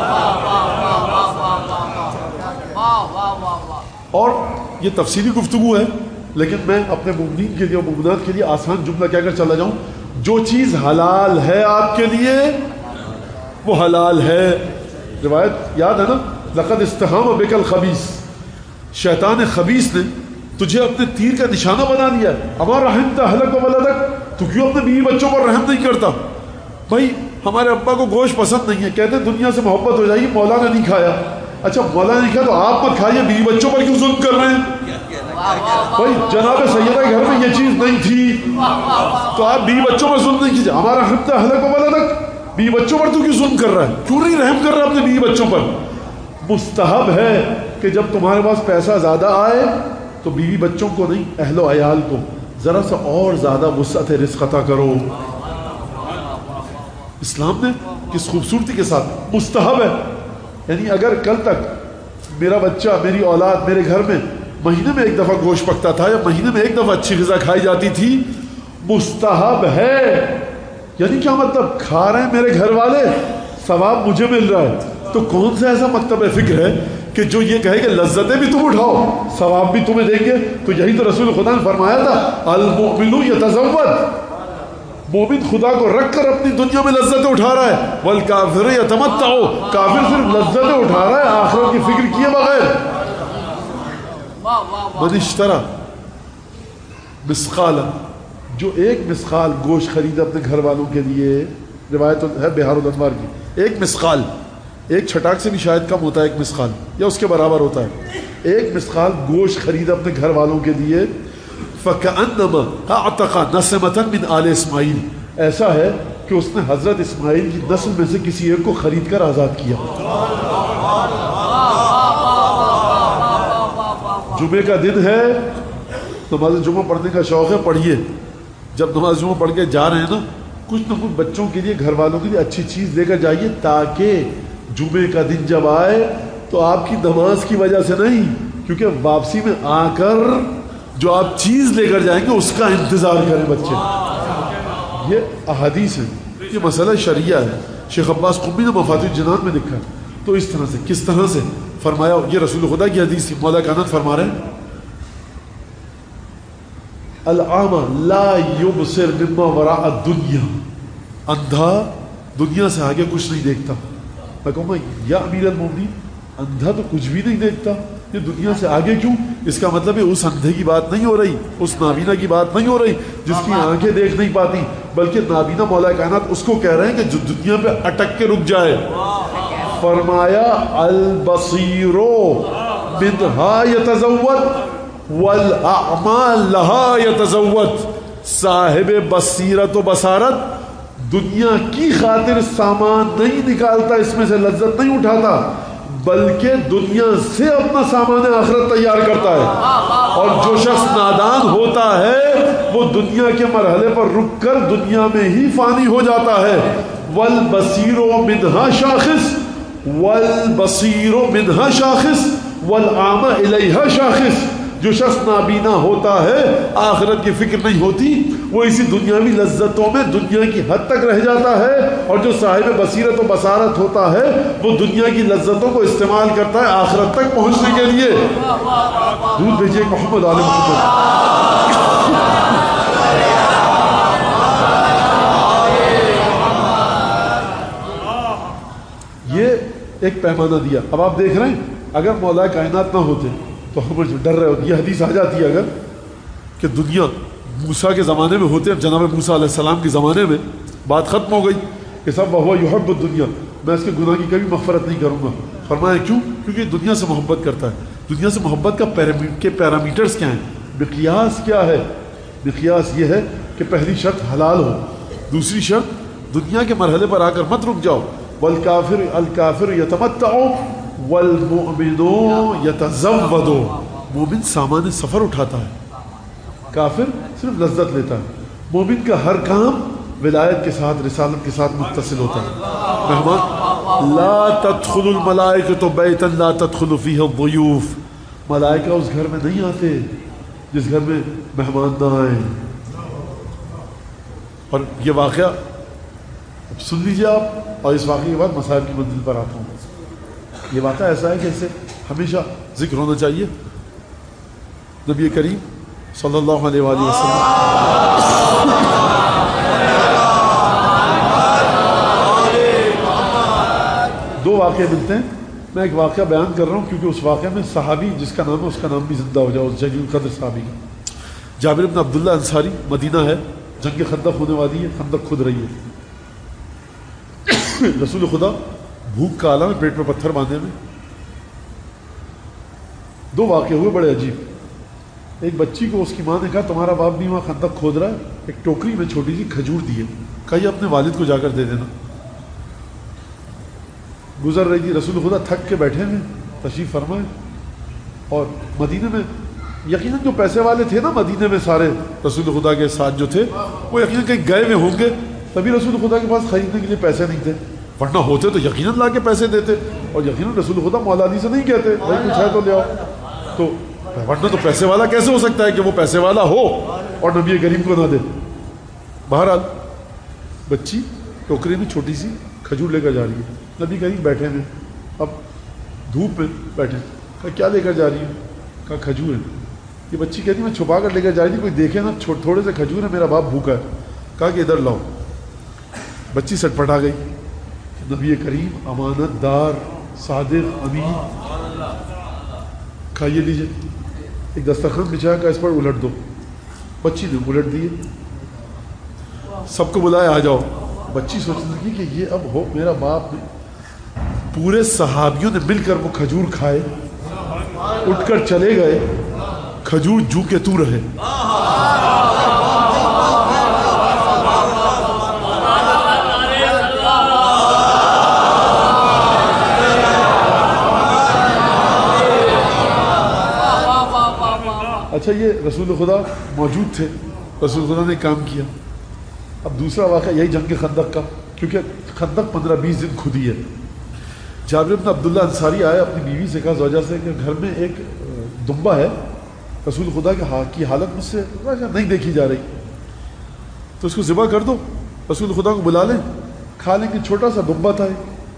Speaker 1: اور یہ تفصیلی گفتگو ہے، لیکن میں اپنے مومنین کے لیے اور مومنات کے لیے آسان جملہ کہہ کر چلا جاؤں. جو چیز حلال ہے آپ کے لیے وہ حلال ہے. روایت یاد ہے نا، لقد استحام بک الخبیث، شیطان خبیث نے تجھے اپنے تیر کا نشانہ بنا لیا. اما رحمت اہلک و ولدک، تو کیوں اپنے بیوی بچوں پر رحم نہیں کرتا؟ بھائی ہمارے ابا کو گوشت پسند نہیں ہے، کہتے ہیں دنیا سے محبت ہو جائے گی، مولا نے نہیں کھایا. اچھا مولا نے نہیں کھایا تو آپ مت کھائیے، بیوی بچوں پر کیوں ظلم کر رہے ہیں؟ بھائی جناب سیدہ کے گھر میں یہ چیز نہیں تھی تو آپ بیوی بچوں پر ظلم نہیں کیجیے. ہمارا رحمت اہلک و ولدک، بیوی بچوں پر تو کیوں ظلم کر رہا ہے؟ کیوں نہیں رحم کر رہا اپنے بیوی بچوں پر؟ مستحب ہے کہ جب تمہارے پاس پیسہ زیادہ آئے تو بیوی بچوں کو نہیں، اہل و عیال کو ذرا سا اور زیادہ وسعت رزق عطا کرو. اسلام نے کس خوبصورتی کے ساتھ مستحب ہے. یعنی اگر کل تک میرا بچہ میری اولاد میرے گھر میں مہینے میں ایک دفعہ گوشت پکتا تھا یا مہینے میں ایک دفعہ اچھی غذا کھائی جاتی تھی، مستحب ہے. یعنی کیا مطلب؟ کھا رہے ہیں میرے گھر والے، ثواب مجھے مل رہا ہے. تو کون سا ایسا مکتب فکر ہے کہ جو یہ کہے کہ لذتیں بھی تم اٹھاؤ ثواب بھی تمہیں دیں گے؟ تو یہی تو رسول خدا نے فرمایا تھا المؤمن یتزود، مومن خدا کو رکھ کر اپنی دنیا میں لذتیں اٹھا رہا ہے، والکافر یتمتع، کافر صرف لذتیں اٹھا رہا ہے آخرت کی فکر کیے بغیر. من اشترى مسقالا، جو ایک مسقال گوشت خرید اپنے گھر والوں کے لیے، روایت ہے بہار الانوار کی، ایک مسقال ایک چھٹاک سے بھی شاید کم ہوتا ہے ایک مسقال یا اس کے برابر ہوتا ہے. ایک مسقال گوشت خرید اپنے گھر والوں کے لیے فَكَأَنَّمَا أَعْتَقَ نَسْمَةً مِنْ آلِ اسماعیل, ایسا ہے کہ اس نے حضرت اسماعیل کی نسل میں سے کسی ایک کو خرید کر آزاد کیا. جمعے کا دن ہے, نماز جمعہ پڑھنے کا شوق ہے, پڑھیے. جب نماز جمعہ پڑھ کے جا رہے ہیں نا, کچھ نہ کچھ بچوں کے لیے گھر والوں کے لیے اچھی چیز لے کر جائیے, تاکہ جمعے کا دن جب آئے تو آپ کی نماز کی وجہ سے نہیں, کیونکہ واپسی میں آ کر جو آپ چیز لے کر جائیں گے اس کا انتظار کریں بچے. یہ احادیث ہے, یہ مسئلہ شریعہ ہے. شیخ عباس قمی نے مفاتیح الجنان میں لکھا. تو اس طرح سے, کس طرح سے فرمایا, یہ رسول خدا کی حدیث تھی. مولا کائنات فرما رہے ہیں العامہ لا یبصر مما وراء الدنیا, اندھا دنیا سے آگے کچھ نہیں دیکھتا. میں کہوں گا یا امیر المومنین, اندھا تو کچھ بھی نہیں دیکھتا, یہ دنیا سے آگے کیوں؟ اس کا مطلب ہے اس اندھے کی بات نہیں ہو رہی, اس نابینا کی بات نہیں ہو رہی جس کی آنکھیں دیکھ نہیں پاتی, بلکہ نابینا مولا کائنات اس کو کہہ رہے ہیں کہ جو دنیا پہ اٹک کے رک جائے. فرمایا البصیر منہا یتزود والاعمی لہا یتزود, صاحب بصیرت و بصارت دنیا کی خاطر سامان نہیں نکالتا, اس میں سے لذت نہیں اٹھاتا, بلکہ دنیا سے اپنا سامان آخرت تیار کرتا ہے. اور جو شخص نادان ہوتا ہے وہ دنیا کے مرحلے پر رک کر دنیا میں ہی فانی ہو جاتا ہے. والبصیر منہا شاخص والبصیر منہا شاخص والاعمی الیہا شاخص. جو شخص نابینا ہوتا ہے آخرت کی فکر نہیں ہوتی, وہ اسی دنیاوی لذتوں میں دنیا کی حد تک رہ جاتا ہے, اور جو صاحب بصیرت و بصارت ہوتا ہے وہ دنیا کی لذتوں کو استعمال کرتا ہے آخرت تک پہنچنے کے لیے. دودھ بھیجیے محمد آل محمد. یہ ایک پیمانہ دیا. اب آپ دیکھ رہے ہیں اگر مولا کائنات نہ ہوتے تو ہم ڈر رہے ہوتے. یہ حدیث آ جاتی ہے اگر کہ دنیا موسیٰ کے زمانے میں ہوتے, اب جناب موسیٰ علیہ السلام کے زمانے میں بات ختم ہو گئی کہ سب وہ یحب الدنیا, میں اس کے گناہ کی کبھی مغفرت نہیں کروں گا. فرمایا کیوں؟ کیونکہ دنیا سے محبت کرتا ہے. دنیا سے محبت کا پیرامیٹرز کیا ہیں, مقیاس کیا ہے؟ مقیاس یہ ہے کہ پہلی شرط حلال ہو, دوسری شرط دنیا کے مرحلے پر آ کر مت رک جاؤ. الکافر یتمتع والمؤمن یتزود, مومن سامان سفر اٹھاتا ہے, کافر صرف لذت لیتا ہے. مومن کا ہر کام ولایت کے ساتھ رسالت کے ساتھ متصل ہوتا ہے. مہمان لا تدخل الملائکۃ بیتا لا تدخل فیہ الضیوف, ملائکہ اس گھر میں نہیں آتے جس گھر میں مہمان نہ آئیں. اور یہ واقعہ سن لیجیے آپ, اور اس واقعے کے بعد مسائل کی منزل پر آتا ہوں. یہ واقعہ ایسا ہے کہ اسے ہمیشہ ذکر ہونا چاہیے. نبی کریم صلی اللہ علیہ وآلہ وسلم دو واقعے ملتے ہیں. میں ایک واقعہ بیان کر رہا ہوں کیونکہ اس واقعے میں صحابی جس کا نام ہے اس کا نام بھی زندہ ہو جائے, اس جلیل القدر صحابی کا. جابر بن عبداللہ انصاری, مدینہ ہے, جنگ خندق ہونے والی ہے, خندق کھد رہی ہے. رسول خدا بھوک کا عالم ہے, پیٹ میں پتھر باندھے میں. دو واقعے ہوئے بڑے عجیب. ایک بچی کو اس کی ماں نے کہا تمہارا باپ بھی وہاں خندق کھود رہا ہے, ایک ٹوکری میں چھوٹی سی کھجور دی ہے, کہا یہ اپنے والد کو جا کر دے دینا. گزر رہی تھی, رسول خدا تھک کے بیٹھے میں تشریف فرمائے, اور مدینے میں یقیناً جو پیسے والے تھے نا مدینے میں سارے رسول خدا کے ساتھ جو تھے وہ یقیناً کہیں گئے ہوئے ہوں گے, تبھی رسول خدا کے پاس خریدنے کے لیے پیسے نہیں تھے, ورنہ ہوتے تو یقیناً لا کے پیسے دیتے, اور یقیناً رسول خدا مولا علی سے نہیں کہتے بھائی کچھ ہے تو لے آؤ. تو ورنہ تو پیسے والا کیسے ہو سکتا ہے کہ وہ پیسے والا ہو اور نبی کریم کو نہ دے. بہرحال بچی ٹوکری میں چھوٹی سی کھجور لے کر جا رہی ہے, نبی کریم بیٹھے ہیں, اب دھوپ میں بیٹھے, کہا کیا لے کر جا رہی ہے؟ کہا کھجور ہے. یہ بچی کہتی میں چھپا کر لے کر جا رہی تھی, کوئی دیکھے نا تھوڑے سے کھجور ہے, میرا باپ بھوکا ہے. کہا کہ ادھر لاؤ. بچی سٹ پٹا گئی. نبی کریم امانت دار صادق امین, کھائیے لیجیے. ایک دسترخوان بچھایا, کہا اس پر الٹ دو. بچی نے الٹ دیے, سب کو بلایا آ جاؤ. بچی سوچنے لگی کہ یہ اب ہو میرا باپ پورے صحابیوں نے مل کر وہ کھجور کھائے, اٹھ کر چلے گئے, کھجور جو کے تو رہے. اچھا, یہ رسول خدا موجود تھے, رسول خدا نے کام کیا. اب دوسرا واقعہ یہی جنگ خندق کا, کیونکہ خندق 15-20 دن کھدی ہے. جابر بن عبداللہ انصاری آئے, اپنی بیوی سے کہا, زوجہ سے, کہ گھر میں ایک دمبا ہے, رسول خدا کی حالت مجھ سے نہیں دیکھی جا رہی, تو اس کو ذبح کر دو, رسول خدا کو بلا لیں, کھا لیں. کہ چھوٹا سا دمبا تھا.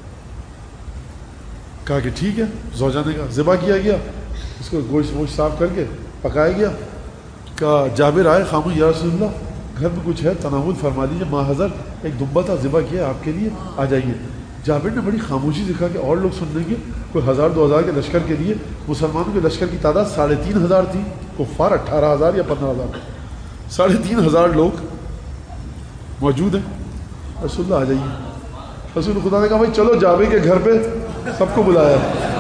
Speaker 1: کہا کہ ٹھیک ہے. زوجہ نے کہا, ذبح کیا گیا, اس کو گوشت صاف کر کے پکایا گیا. کہا جابر آئے, خاموش, یا رسول اللہ گھر میں کچھ ہے, تناول فرما دیجیے, ماں حضر ایک دمبا تھا, ذبح کیا آپ کے لیے, آ جائیے. جابر نے بڑی خاموشی سے کہا کہ اور لوگ سن لیں گے. کوئی 1000-2000 کے لشکر کے لیے, مسلمانوں کے لشکر کی تعداد 3500 تھی, کفار 18000 یا 15000, 3500 لوگ موجود ہیں. رسول اللہ آ جائیے. رسول خدا نے کہا بھائی چلو جابر کے گھر پہ سب کو بلایا.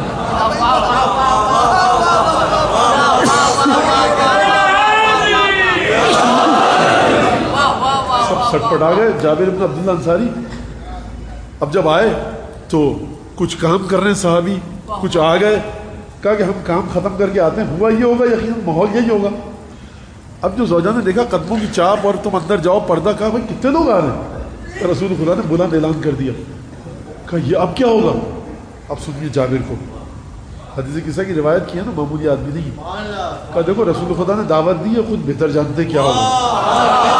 Speaker 1: سب سٹ پٹا گئے. جابر بن عبداللہ انصاری اب جب آئے تو کچھ کام کر رہے ہیں صحابی, کچھ آ گئے. کہا کہ ہم کام ختم کر کے آتے ہیں, ہوا یہ ہوگا, یقیناً ماحول یہی ہوگا. اب جو زوجہ نے دیکھا قدموں کی چاپ اور تم اندر جاؤ, پردہ, کہا بھائی کتنے لوگ آ رہے ہیں. رسول خدا نے بلند اعلان کر دیا. کہا یہ اب کیا ہوگا. اب سنیے جابر کو, حدیث قصہ کی روایت کی ہے نا, معمولی آدمی نہیں. کہا دیکھو رسول خدا نے دعوت دی ہے, خود بہتر جانتے کیا ہوگا.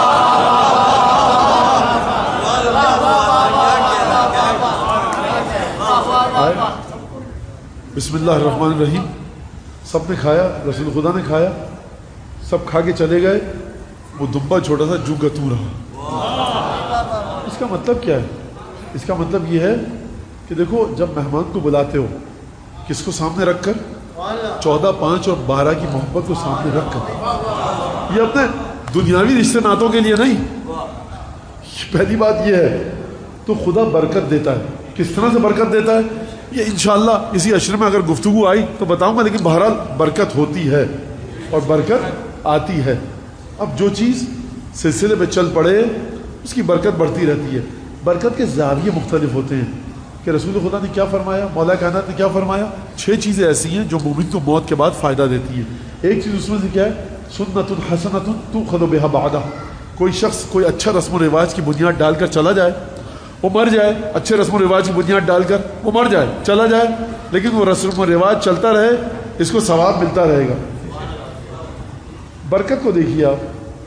Speaker 1: بسم اللہ الرحمن الرحیم. سب نے کھایا, رسول خدا نے کھایا, سب کھا کے چلے گئے. وہ دمبا چھوٹا سا جو گتو رہا. اس کا مطلب کیا ہے؟ اس کا مطلب یہ ہے کہ دیکھو, جب مہمان کو بلاتے ہو, کس کو سامنے رکھ کر, 14, 5 اور 12 کی محبت کو سامنے رکھ کر. یہ اپنے دنیاوی رشتے ناتوں کے لیے نہیں. پہلی بات یہ ہے. تو خدا برکت دیتا ہے. کس طرح سے برکت دیتا ہے یہ انشاءاللہ اسی عشر میں اگر گفتگو آئی تو بتاؤں گا, لیکن بہرحال برکت ہوتی ہے اور برکت آتی ہے. اب جو چیز سلسلے میں چل پڑے اس کی برکت بڑھتی رہتی ہے. برکت کے زاویے مختلف ہوتے ہیں. کہ رسول خدا نے کیا فرمایا, مولا کائنات نے کیا فرمایا, 6 چیزیں ایسی ہیں جو مومن کو موت کے بعد فائدہ دیتی ہے. ایک چیز اس میں سے کیا ہے, سنت حسنۃ تؤخذ بها بعدہ. کوئی شخص کوئی اچھا رسم و رواج کی بنیاد ڈال کر چلا جائے, وہ مر جائے. اچھے رسم و رواج کی بنیاد ڈال کر وہ مر جائے, چلا جائے, لیکن وہ رسم و رواج چلتا رہے, اس کو ثواب ملتا رہے گا. برکت کو دیکھیے آپ.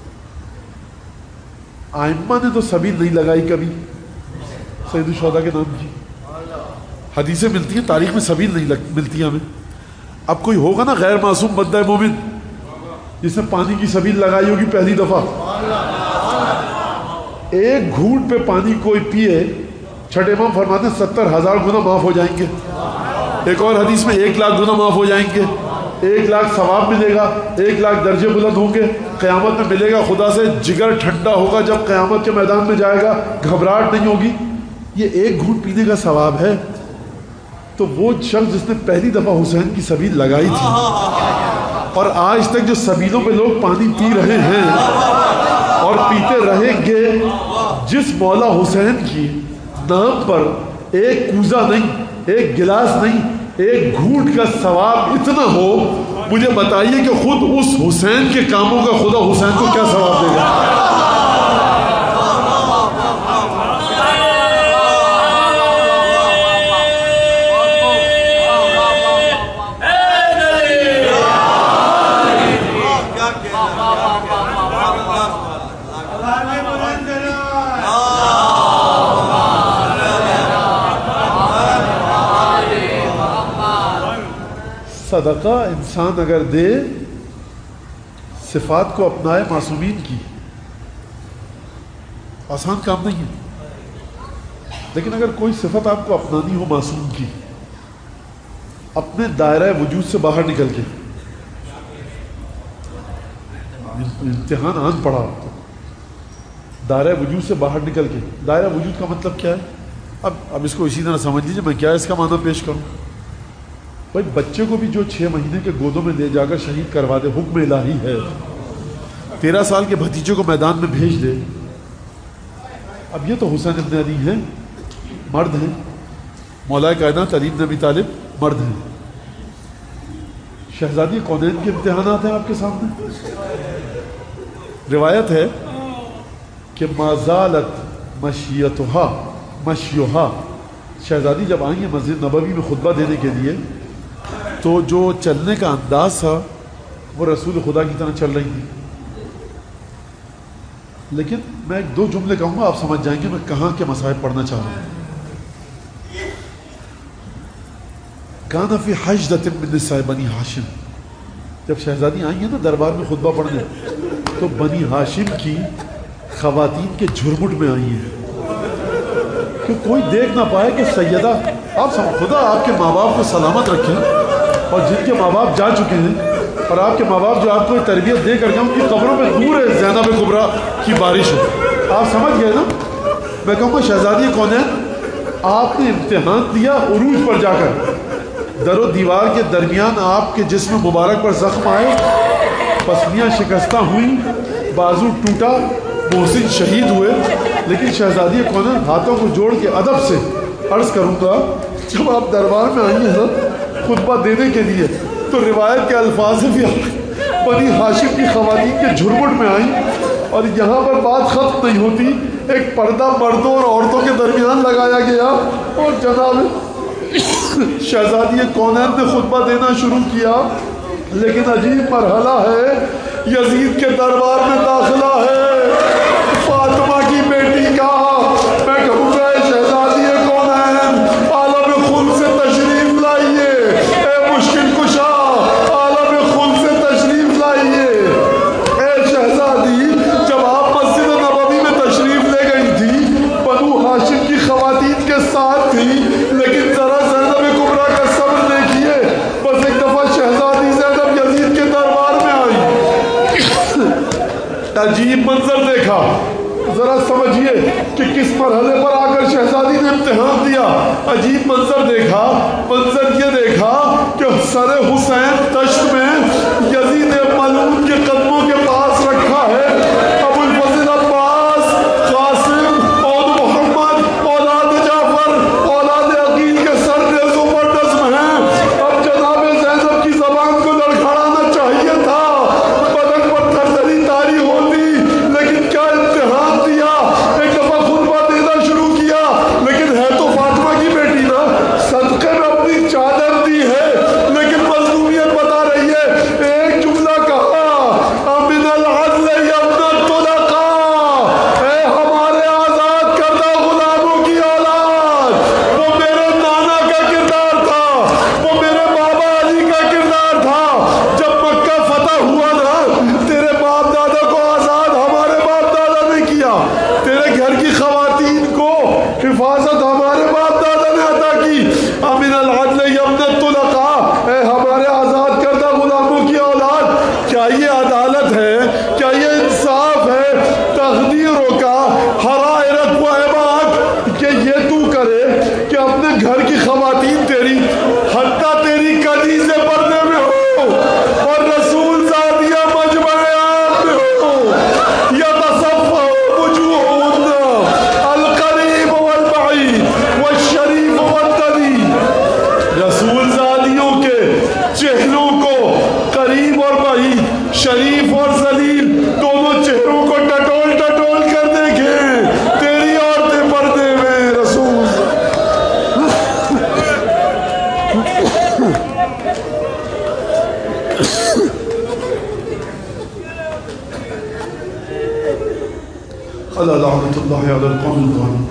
Speaker 1: آئمہ نے تو سبیل نہیں لگائی کبھی سید الشہداء کے نام کی. حدیثیں ملتی ہیں, تاریخ میں سبیل نہیں ملتی ہمیں. اب کوئی ہوگا نا غیر معصوم بندہ مومن جس نے پانی کی سبیل لگائی ہوگی پہلی دفعہ, ایک گھونٹ پہ پانی کوئی پیے, چھٹے امام فرماتے ہیں 70,000 گنا معاف ہو جائیں گے. ایک اور حدیث میں 1,00,000 گنا معاف ہو جائیں گے. 1,00,000 ثواب ملے گا, 1,00,000 درجے بلند ہوں گے. قیامت میں ملے گا خدا سے, جگر ٹھنڈا ہوگا جب قیامت کے میدان میں جائے گا, گھبراہٹ نہیں ہوگی. یہ ایک گھونٹ پینے کا ثواب ہے. تو وہ شخص جس نے پہلی دفعہ حسین کی سبیل لگائی تھی, اور آج تک جو سبیلوں پہ لوگ پانی پی رہے ہیں اور پیتے رہیں گے, جس مولا حسین کی نام پر ایک کوزہ نہیں, ایک گلاس نہیں, ایک گھونٹ کا ثواب اتنا ہو, مجھے بتائیے کہ خود اس حسین کے کاموں کا خدا حسین کو کیا ثواب دے گا. صدقہ انسان اگر دے, صفات کو اپنائے معصومین کی, آسان کام نہیں ہے. لیکن اگر کوئی صفت آپ کو اپنانی ہو معصوم کی, اپنے دائرہ وجود سے باہر نکل کے, امتحان آن پڑا آپ کو, دائرہ وجود سے باہر نکل کے. دائرہ وجود کا مطلب کیا ہے؟ اب اس کو اسی طرح سمجھ لیجیے، میں کیا اس کا معنی پیش کروں. بھائی بچے کو بھی جو 6 مہینے کے گودوں میں لے جا کر شہید کروا دے، حکم الہی ہے. 13 سال کے بھتیجے کو میدان میں بھیج دے. اب یہ تو حسین ابن علی ہیں، مرد ہیں. مولا کائنات علی بن ابی طالب مرد ہیں. شہزادی کونین کے امتحانات ہیں آپ کے سامنے. روایت ہے کہ ما زالت مشیوہا، شہزادی جب آئیں گے مسجد نبوی میں خطبہ دینے کے لیے تو جو چلنے کا انداز تھا وہ رسول خدا کی طرح چل رہی تھی. لیکن میں 2 جملے کہوں گا، آپ سمجھ جائیں گے میں کہاں کے مصائب پڑھنا چاہ رہا ہوں. کان فی حجدۃ من نساء بنی ہاشم، جب شہزادی آئی ہیں نا دربار میں خطبہ پڑھنے، تو بنی ہاشم کی خواتین کے جھرمٹ میں آئی ہیں کہ کوئی دیکھ نہ پائے کہ سیدہ. آپ خدا آپ کے ماں باپ کو سلامت رکھیں، اور جن کے ماں باپ جا چکے ہیں اور آپ کے ماں باپ جو آپ کو تربیت دے کر گئے ان کی قبروں میں دور ہے زینب کبریٰ کی بارش ہو. آپ سمجھ گئے نا. میں کہوں گا شہزادی کونین، آپ نے امتحان دیا عروج پر جا کر. در و دیوار کے درمیان آپ کے جسم مبارک پر زخم آئے، پسلیاں شکستہ ہوئیں، بازو ٹوٹا، محسن شہید ہوئے. لیکن شہزادی کونین ہاتھوں کو جوڑ کے ادب سے عرض کروں گا، جب آپ دربار میں آئی ہیں خطبہ دینے کے لیے تو روایت کے الفاظ بھی بنی ہاشم کی خواتین کے جھرمٹ میں آئیں. اور یہاں پر بات ختم نہیں ہوتی، ایک پردہ مردوں اور عورتوں کے درمیان لگایا گیا اور جناب شہزادی کونین نے خطبہ دینا شروع کیا. لیکن عجیب مرحلہ ہے، یزید کے دربار میں داخلہ ہے فاطمہ کی بیٹی کا. میں کہوں گا شہزادی کونین عالم خل سے تشریف لائیے، اے مشکل کشا عالم خل سے تشریف لائیے. اے شہزادی، جب آپ مسجد نبوی میں تشریف لے گئی تھی بنو ہاشم کی خواتین کے ساتھ تھی، لیکن ذرا زینب کبریٰ کا صبر دیکھیے. بس ایک دفعہ شہزادی زینب یزید کے دربار میں آئی، عجیب منظر دیکھا. ذرا سمجھیے کہ کس مرحلے پر آ کر شہزادی نے امتحان دیا. عجیب منظر دیکھا. منظر یہ دیکھا کہ سر حسین تشت میں یزید ملعون کے قدموں کے پاس رکھا ہے. ابو الفضل عباس، قاسم اور محمد اولاد جعفر اولاد عقیل کے سر ریز و پردزم ہیں. اب جناب زینب کی زبان کو لڑکھڑانا چاہیے تھا، بدن پر تھرتھری تاری ہوتی. لیکن کیا امتحان دیا. ایک دفعہ خطبہ دینا شروع کیا، لیکن ہے تو فاطمہ کی بیٹی نا، صدقے میں اپنی چادر دی ہے لیکن مظلومیت بتا رہی ہے. ایک جملہ کہا، امن العدل یبن الطلقاء، اے ہمارے آزاد کردہ غلاموں کی اولاد. وہ میرے نانا کا کردار تھا، وہ میرے بابا علی کا کردار تھا. جب مکہ فتح ہوا نا، تیرے باپ دادا کو آزاد ہمارے باپ دادا نے کیا، تیرے گھر کی خواتین کو حفاظت ہمارے باپ دادا نے عطا کی. امن العدل یبن الطلقاء، اے ہمارے آزاد کردہ غلاموں کی اولاد. کیا یہ عدالت ہے؟ کیا یہ انصاف ہے؟ تقدیروں کا حرائرت و عباد کہ یہ تو کرے کہ اپنے گھر کی خواتین تیری حتیٰ تیری کلی سے پردے میں ہو اور رسول زادیہ مجمع عام میں ہو. یتصفح وجوہہن القریب والبعید والشریف والدنی. رسول زادیوں کے چہروں کو قریب اور بعید، شریف اور ذلیل، دونوں چہروں کو ٹٹول ٹٹول کر دیکھیں. تیری عورتیں پردے میں. رسول لعنت اللہ علی القوم الظالمین.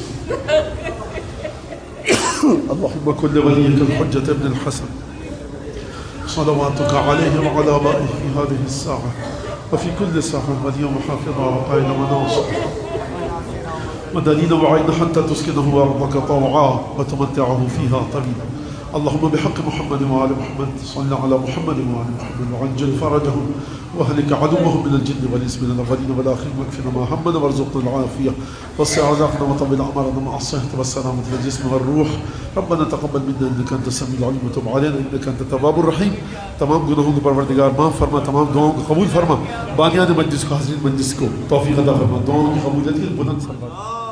Speaker 1: اللهم كن لوليك الحجة ابن الحسن صلواتك عليه وعلى آبائه في هذه الساعة وفي كل ساعة واليوم حافظا وقائلا وناصرا ودليلا وعينا حتى تسكنه أرضك طوعا وتمتعه فيها طويلا اللهم بحق محمد وآل محمد صل على محمد وآل محمد وعجل فرجهم واهلك عدوهم من الجن والإنس من الأولين والآخرين واكفنا ما همنا وارزقنا العافية وسع رزقنا وطول أعمارنا مع الصحة والسلامة في الجسم والروح. ربنا تقبل منا إنك أنت السميع العليم وتب علينا إنك أنت التواب الرحيم. تمام گناہوں کو پروردگار معاف فرما، تمام دعاؤں کو قبول فرما، بانیان مجلس کو حاضرین مجلس کو توفیق عطا فرما، دعاؤں کی قبولیت کی بلند فرما.